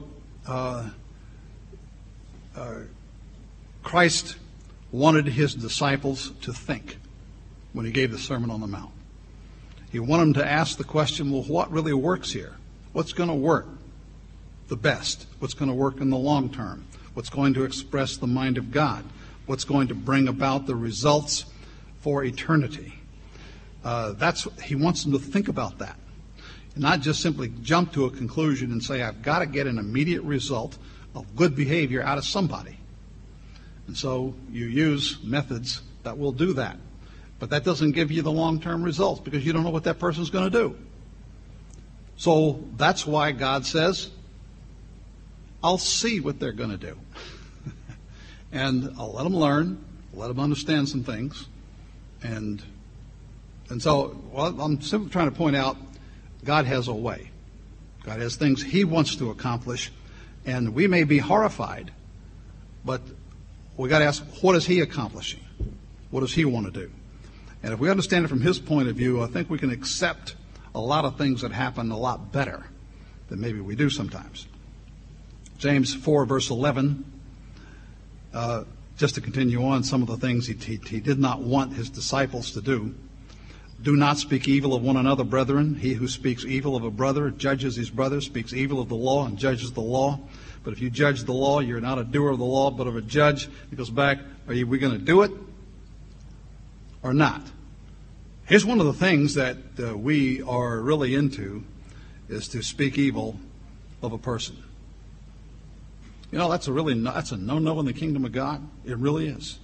Christ wanted his disciples to think when he gave the Sermon on the Mount. He wanted them to ask the question, well, what really works here? What's going to work the best? What's going to work in the long term? What's going to express the mind of God? What's going to bring about the results for eternity? He wants them to think about that. And not just simply jump to a conclusion and say, I've got to get an immediate result of good behavior out of somebody. And so you use methods that will do that. But that doesn't give you the long-term results because you don't know what that person's going to do. So that's why God says, I'll see what they're going to do. And I'll let them learn, let them understand some things. And so I'm simply trying to point out God has a way. God has things he wants to accomplish. And we may be horrified, but we got to ask, what is he accomplishing? What does he want to do? And if we understand it from his point of view, I think we can accept a lot of things that happen a lot better than maybe we do sometimes. James 4, verse 11, just to continue on some of the things he did not want his disciples to do. Do not speak evil of one another, brethren. He who speaks evil of a brother judges his brother, speaks evil of the law and judges the law. But if you judge the law, you're not a doer of the law, but of a judge. He goes back, are we going to do it or not? Here's one of the things that we are really into is to speak evil of a person. You know, that's a no-no in the kingdom of God. It really is.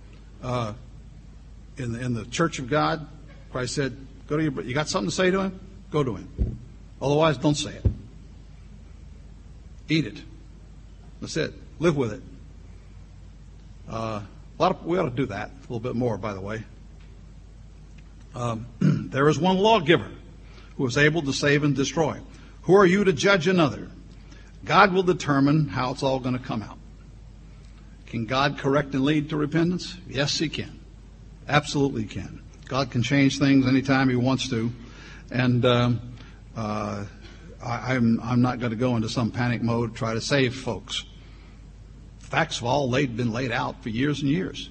In the church of God, Christ said, "Go to you got something to say to him? Go to him. Otherwise, don't say it. Eat it. That's it. Live with it." We ought to do that a little bit more, by the way. There is one lawgiver who is able to save and destroy. Who are you to judge another? God will determine how it's all going to come out. Can God correct and lead to repentance? Yes, he can. Absolutely can. God can change things anytime he wants to. And I'm not going to go into some panic mode, try to save folks. Facts have all been laid out for years and years.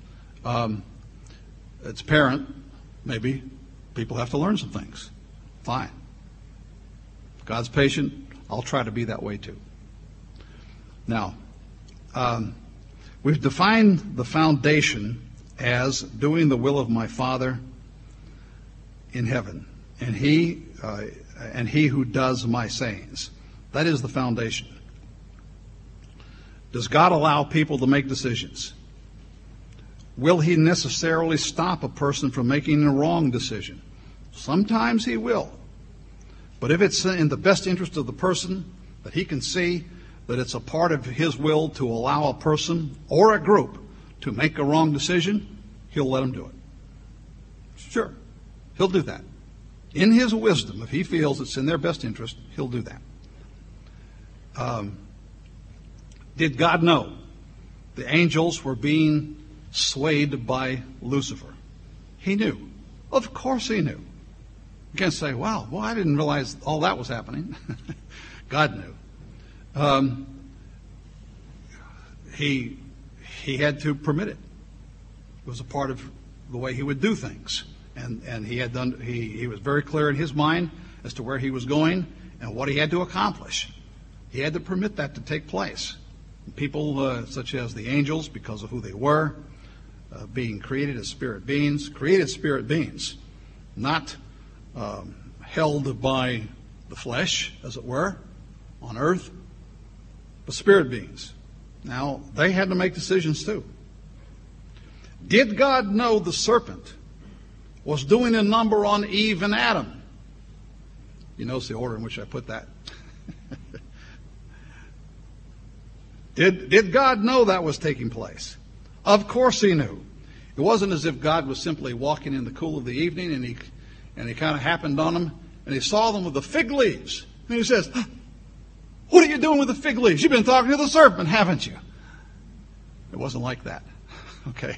It's apparent, maybe, people have to learn some things. Fine. If God's patient, I'll try to be that way too. Now, we've defined the foundation as doing the will of my Father in heaven, and he who does my sayings. That is the foundation. Does God allow people to make decisions? Will he necessarily stop a person from making a wrong decision? Sometimes he will. But if it's in the best interest of the person, that he can see that it's a part of his will to allow a person or a group to make a wrong decision, he'll let them do it. Sure, he'll do that. In his wisdom, if he feels it's in their best interest, he'll do that. Did God know the angels were being swayed by Lucifer? He knew. Of course he knew. You can't say, wow, well, I didn't realize all that was happening. God knew. He had to permit it. It was a part of the way he would do things. And he was very clear in his mind as to where he was going and what he had to accomplish. He had to permit that to take place. People such as the angels, because of who they were, being created as spirit beings, not held by the flesh, as it were, on earth, but spirit beings. Now, they had to make decisions too. Did God know the serpent was doing a number on Eve and Adam? You notice the order in which I put that. Did God know that was taking place? Of course he knew. It wasn't as if God was simply walking in the cool of the evening and he kind of happened on them and he saw them with the fig leaves. And he says, "What are you doing with the fig leaves? You've been talking to the serpent, haven't you?" It wasn't like that. Okay.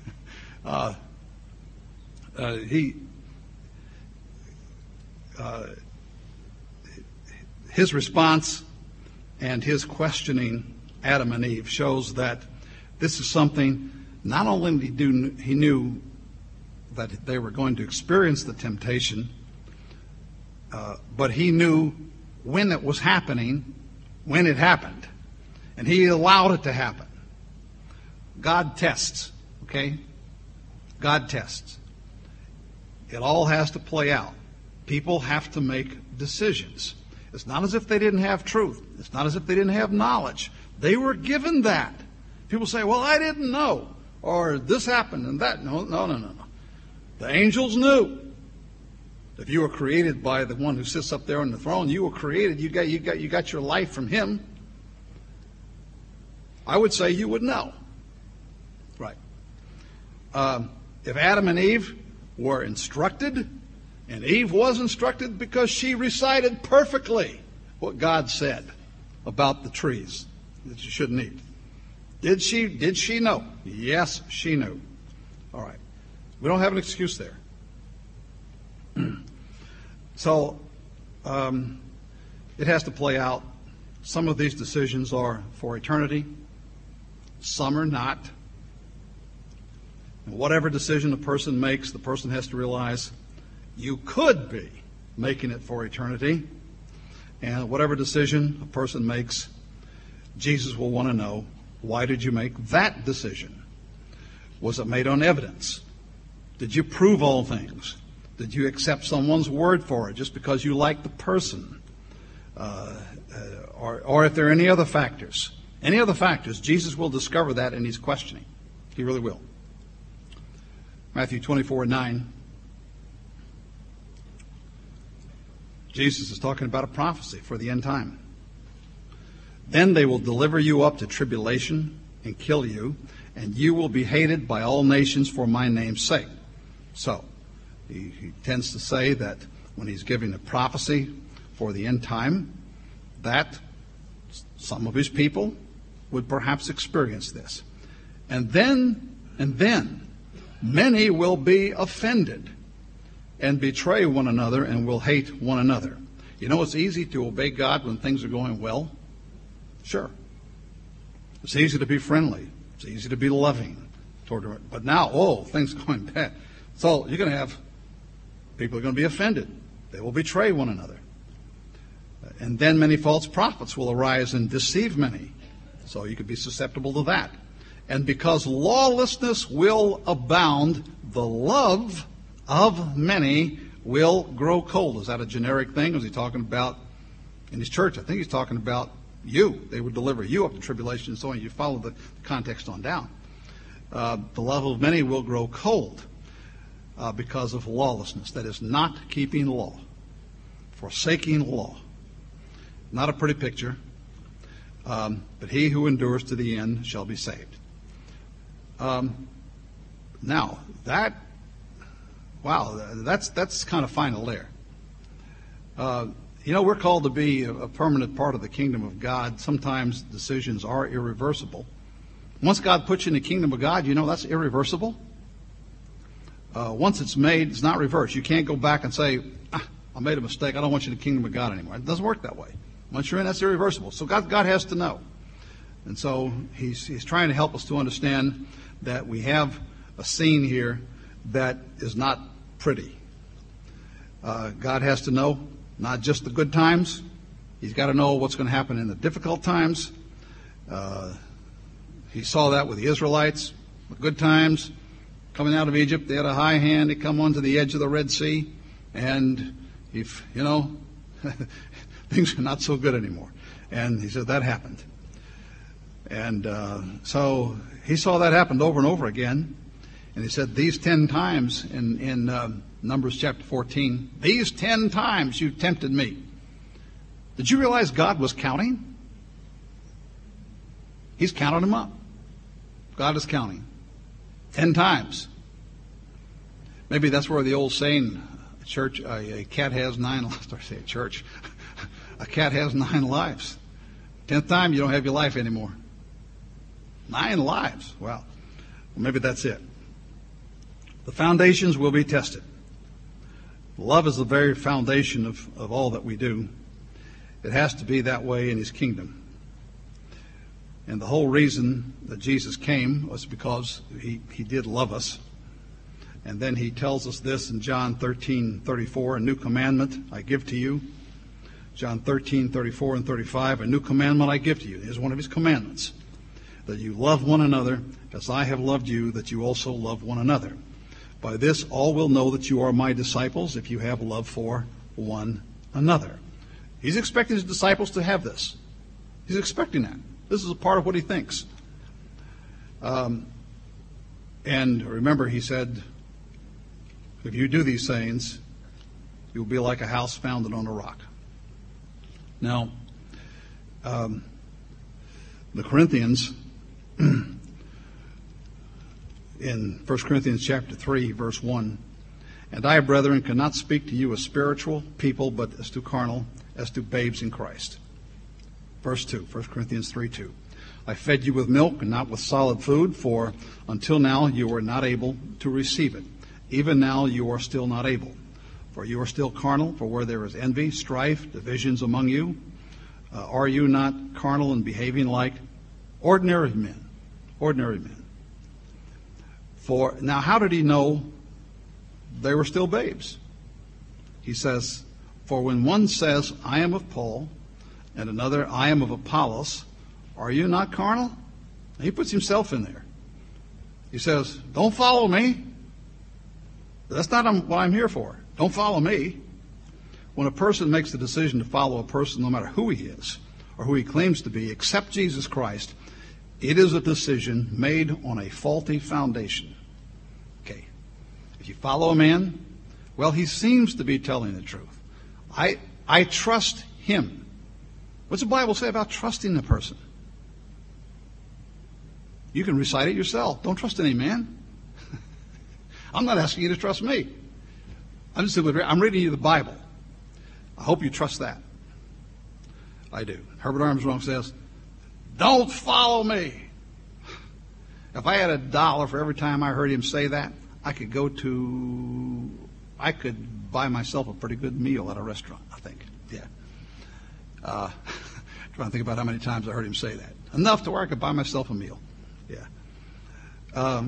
His response and his questioning Adam and Eve shows that this is something not only he knew that they were going to experience the temptation, but he knew when it was happening, when it happened, and he allowed it to happen. God tests, okay? God tests. It all has to play out. People have to make decisions. It's not as if they didn't have truth. It's not as if they didn't have knowledge. They were given that. People say, "Well, I didn't know," or "this happened and that." No. The angels knew. If you were created by the one who sits up there on the throne, you were created. You got your life from him. I would say you would know. Right. If Adam and Eve were instructed, and Eve was instructed because she recited perfectly what God said about the trees that you shouldn't eat. Did she know? Yes, she knew. All right. We don't have an excuse there. So it has to play out. Some of these decisions are for eternity. Some are not. And whatever decision a person makes, the person has to realize you could be making it for eternity. And whatever decision a person makes, Jesus will want to know, why did you make that decision? Was it made on evidence? Did you prove all things? Did you accept someone's word for it just because you like the person? Or if there are any other factors. Any other factors, Jesus will discover that in his questioning. He really will. Matthew 24:9. Jesus is talking about a prophecy for the end time. Then they will deliver you up to tribulation and kill you, and you will be hated by all nations for my name's sake. So, he tends to say that when he's giving a prophecy for the end time, that some of his people would perhaps experience this. And then many will be offended and betray one another and will hate one another. You know, it's easy to obey God when things are going well. Sure. It's easy to be friendly. It's easy to be loving toward her. But now, things are going bad. So you're going to have people are going to be offended. They will betray one another. And then many false prophets will arise and deceive many. So you could be susceptible to that. And because lawlessness will abound, the love of many will grow cold. Is that a generic thing? Is he talking about in his church? I think he's talking about you. They would deliver you up to tribulation and so on. You follow the context on down. The love of many will grow cold because of lawlessness. That is not keeping law. Forsaking law. Not a pretty picture. But he who endures to the end shall be saved. Now, that's kind of final there. We're called to be a permanent part of the kingdom of God. Sometimes decisions are irreversible. Once God puts you in the kingdom of God, that's irreversible. Once it's made, it's not reversed. You can't go back and say, I made a mistake. I don't want you in the kingdom of God anymore. It doesn't work that way. Once you're in, that's irreversible. So God has to know. And so he's trying to help us to understand that we have a scene here that is not pretty. God has to know not just the good times. He's got to know what's going to happen in the difficult times. He saw that with the Israelites, the good times. Coming out of Egypt, they had a high hand. They come onto the edge of the Red Sea. And, things are not so good anymore. And he said that happened. And so he saw that happen over and over again. And he said, these 10 times in Numbers chapter 14, these 10 times you tempted me. Did you realize God was counting? He's counting them up. God is counting. 10 times. Maybe that's where the old saying, a cat has 9 lives. I say church. A cat has 9 lives. 10th time, you don't have your life anymore. 9 lives. Well, maybe that's it. The foundations will be tested. Love is the very foundation of all that we do. It has to be that way in His kingdom. And the whole reason that Jesus came was because He did love us. And then He tells us this in John 13:34, a new commandment I give to you. John 13:34 and 35, a new commandment I give to you. Here's one of His commandments, that you love one another as I have loved you, that you also love one another. By this all will know that you are my disciples, if you have love for one another. He's expecting His disciples to have this. He's expecting that. This is a part of what He thinks. And remember, He said, if you do these things, you'll be like a house founded on a rock. Now, the Corinthians, in 1 Corinthians chapter 3, verse 1, and I, brethren, cannot speak to you as spiritual people, but as to carnal, as to babes in Christ. Verse 2, 1 Corinthians 3:2. I fed you with milk and not with solid food, for until now you were not able to receive it. Even now you are still not able. For you are still carnal, for where there is envy, strife, divisions among you, are you not carnal and behaving like ordinary men? Ordinary men. Now, how did he know they were still babes? He says, for when one says, I am of Paul, and another, I am of Apollos, are you not carnal? He puts himself in there. He says, don't follow me. That's not what I'm here for. Don't follow me. When a person makes the decision to follow a person, no matter who he is or who he claims to be, except Jesus Christ, it is a decision made on a faulty foundation. Okay. If you follow a man, well, he seems to be telling the truth. I trust him. What's the Bible say about trusting a person? You can recite it yourself. Don't trust any man. I'm not asking you to trust me. I'm reading you the Bible. I hope you trust that. I do. Herbert Armstrong says, don't follow me. If I had $1 for every time I heard him say that, I could buy myself a pretty good meal at a restaurant, I think. Yeah. Trying to think about how many times I heard him say that. Enough to where I could buy myself a meal. Yeah.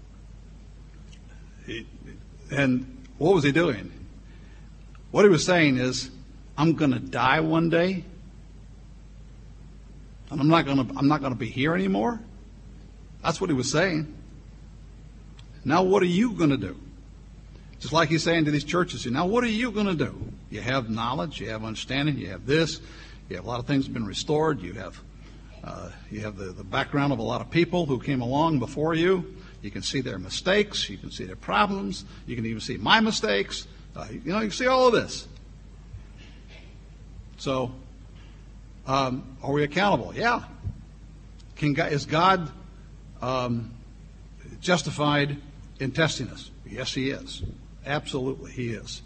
And what was he doing? What he was saying is, I'm going to die one day, and I'm not going to be here anymore. That's what he was saying. Now what are you going to do? Just like he's saying to these churches here, now what are you going to do? You have knowledge, you have understanding, you have this, you have a lot of things have been restored, you have the background of a lot of people who came along before you. You can see their mistakes, you can see their problems, you can even see my mistakes. You can see all of this. So, are we accountable? Yeah. Is God justified in testing us? Yes, He is. Absolutely, He is.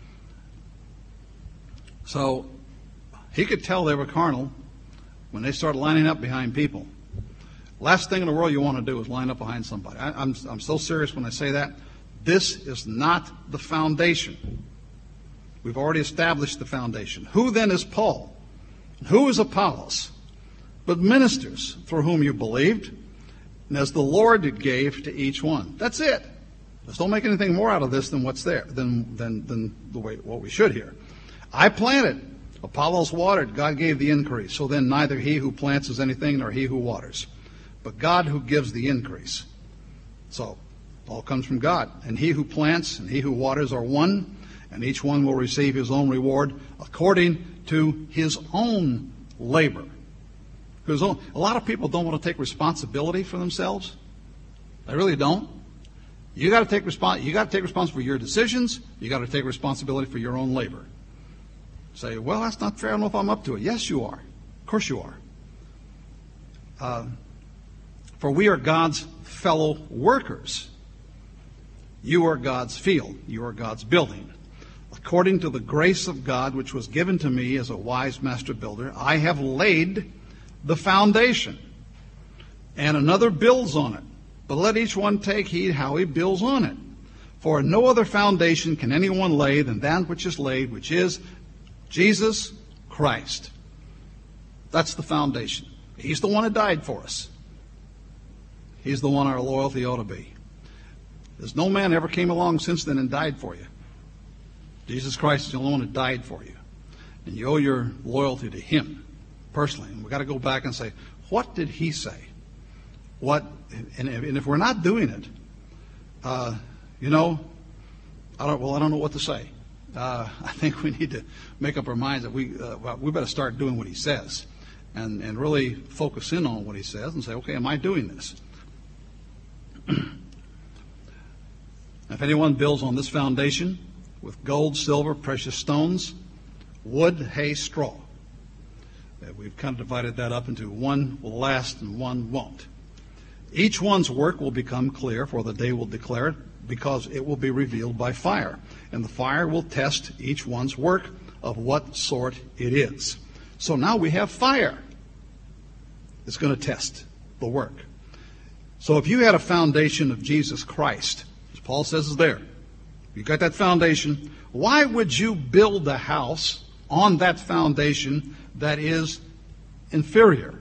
So, He could tell they were carnal when they started lining up behind people. Last thing in the world you want to do is line up behind somebody. I'm so serious when I say that. This is not the foundation. We've already established the foundation. Who then is Paul? Who is Apollos? But ministers through whom you believed, and as the Lord gave to each one. That's it. Let's don't make anything more out of this than what's there, than the way what we should hear. I planted, Apollos watered, God gave the increase. So then neither he who plants is anything nor he who waters, but God who gives the increase. So all comes from God. And he who plants and he who waters are one, and each one will receive his own reward according to his own labor. Because a lot of people don't want to take responsibility for themselves. They really don't. You got to take responsibility for your decisions. You got to take responsibility for your own labor. Say, well, that's not fair. I don't know if I'm up to it. Yes, you are. Of course you are. For we are God's fellow workers. You are God's field. You are God's building. According to the grace of God, which was given to me as a wise master builder, I have laid the foundation, and another builds on it. But let each one take heed how he builds on it. For no other foundation can anyone lay than that which is laid, which is Jesus Christ. That's the foundation. He's the one who died for us. He's the one our loyalty ought to be. There's no man ever came along since then and died for you. Jesus Christ is the only one who died for you. And you owe your loyalty to him personally. And we've got to go back and say, what did he say? And if we're not doing it, I don't know what to say. I think we need to make up our minds that we better start doing what he says, and really focus in on what he says and say, okay, am I doing this? If anyone builds on this foundation with gold, silver, precious stones, wood, hay, straw. We've kind of divided that up into one will last and one won't. Each one's work will become clear, for the day will declare it, because it will be revealed by fire. And the fire will test each one's work of what sort it is. So now we have fire. It's going to test the work. So if you had a foundation of Jesus Christ, as Paul says is there, you got that foundation, why would you build a house on that foundation that is inferior?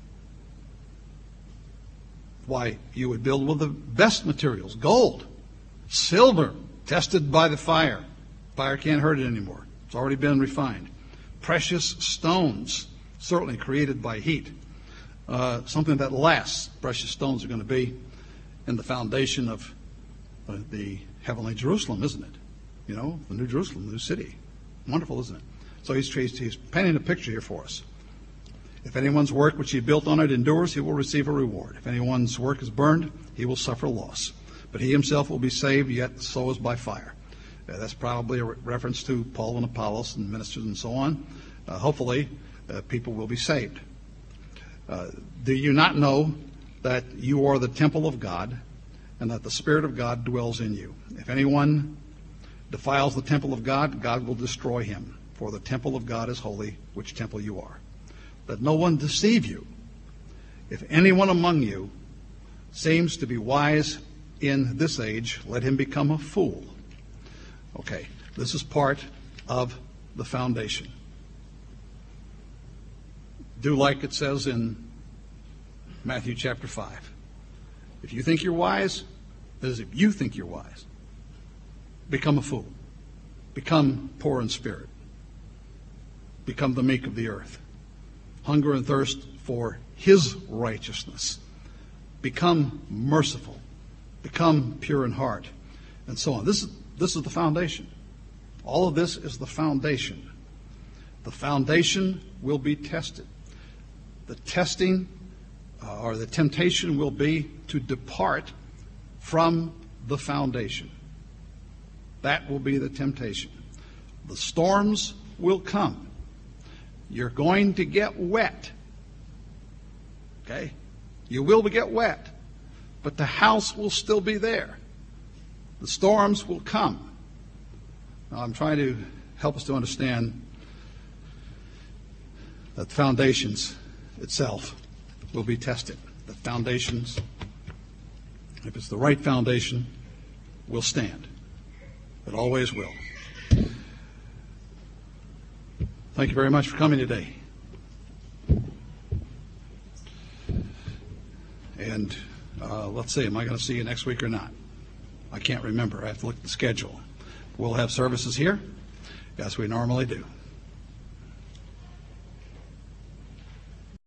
Why, you would build with the best materials, gold, silver, tested by the fire. Fire can't hurt it anymore. It's already been refined. Precious stones, certainly created by heat. Something that lasts. Precious stones are going to be in the foundation of the heavenly Jerusalem, isn't it? You know, the New Jerusalem, the new city. Wonderful, isn't it? So he's painting a picture here for us. If anyone's work which he built on it endures, he will receive a reward. If anyone's work is burned, he will suffer loss. But he himself will be saved, yet so is by fire. That's probably a reference to Paul and Apollos and ministers and so on. Hopefully, people will be saved. Do you not know that you are the temple of God, and that the Spirit of God dwells in you? If anyone defiles the temple of God, God will destroy him. For the temple of God is holy, which temple you are. Let no one deceive you. If anyone among you seems to be wise in this age, let him become a fool. Okay, this is part of the foundation. Do like it says in Matthew chapter 5. If you think you're wise, that is, if you think you're wise, become a fool. Become poor in spirit. Become the meek of the earth. Hunger and thirst for his righteousness. Become merciful. Become pure in heart. And so on. This is the foundation. All of this is the foundation. The foundation will be tested. The testing or the temptation will be to depart from the foundation. That will be the temptation. The storms will come. You're going to get wet. Okay? You will get wet. But the house will still be there. The storms will come. Now, I'm trying to help us to understand that the foundations itself will be tested. The foundations, if it's the right foundation, will stand. It always will. Thank you very much for coming today. And let's see, am I going to see you next week or not? I can't remember. I have to look at the schedule. We'll have services here, as we normally do.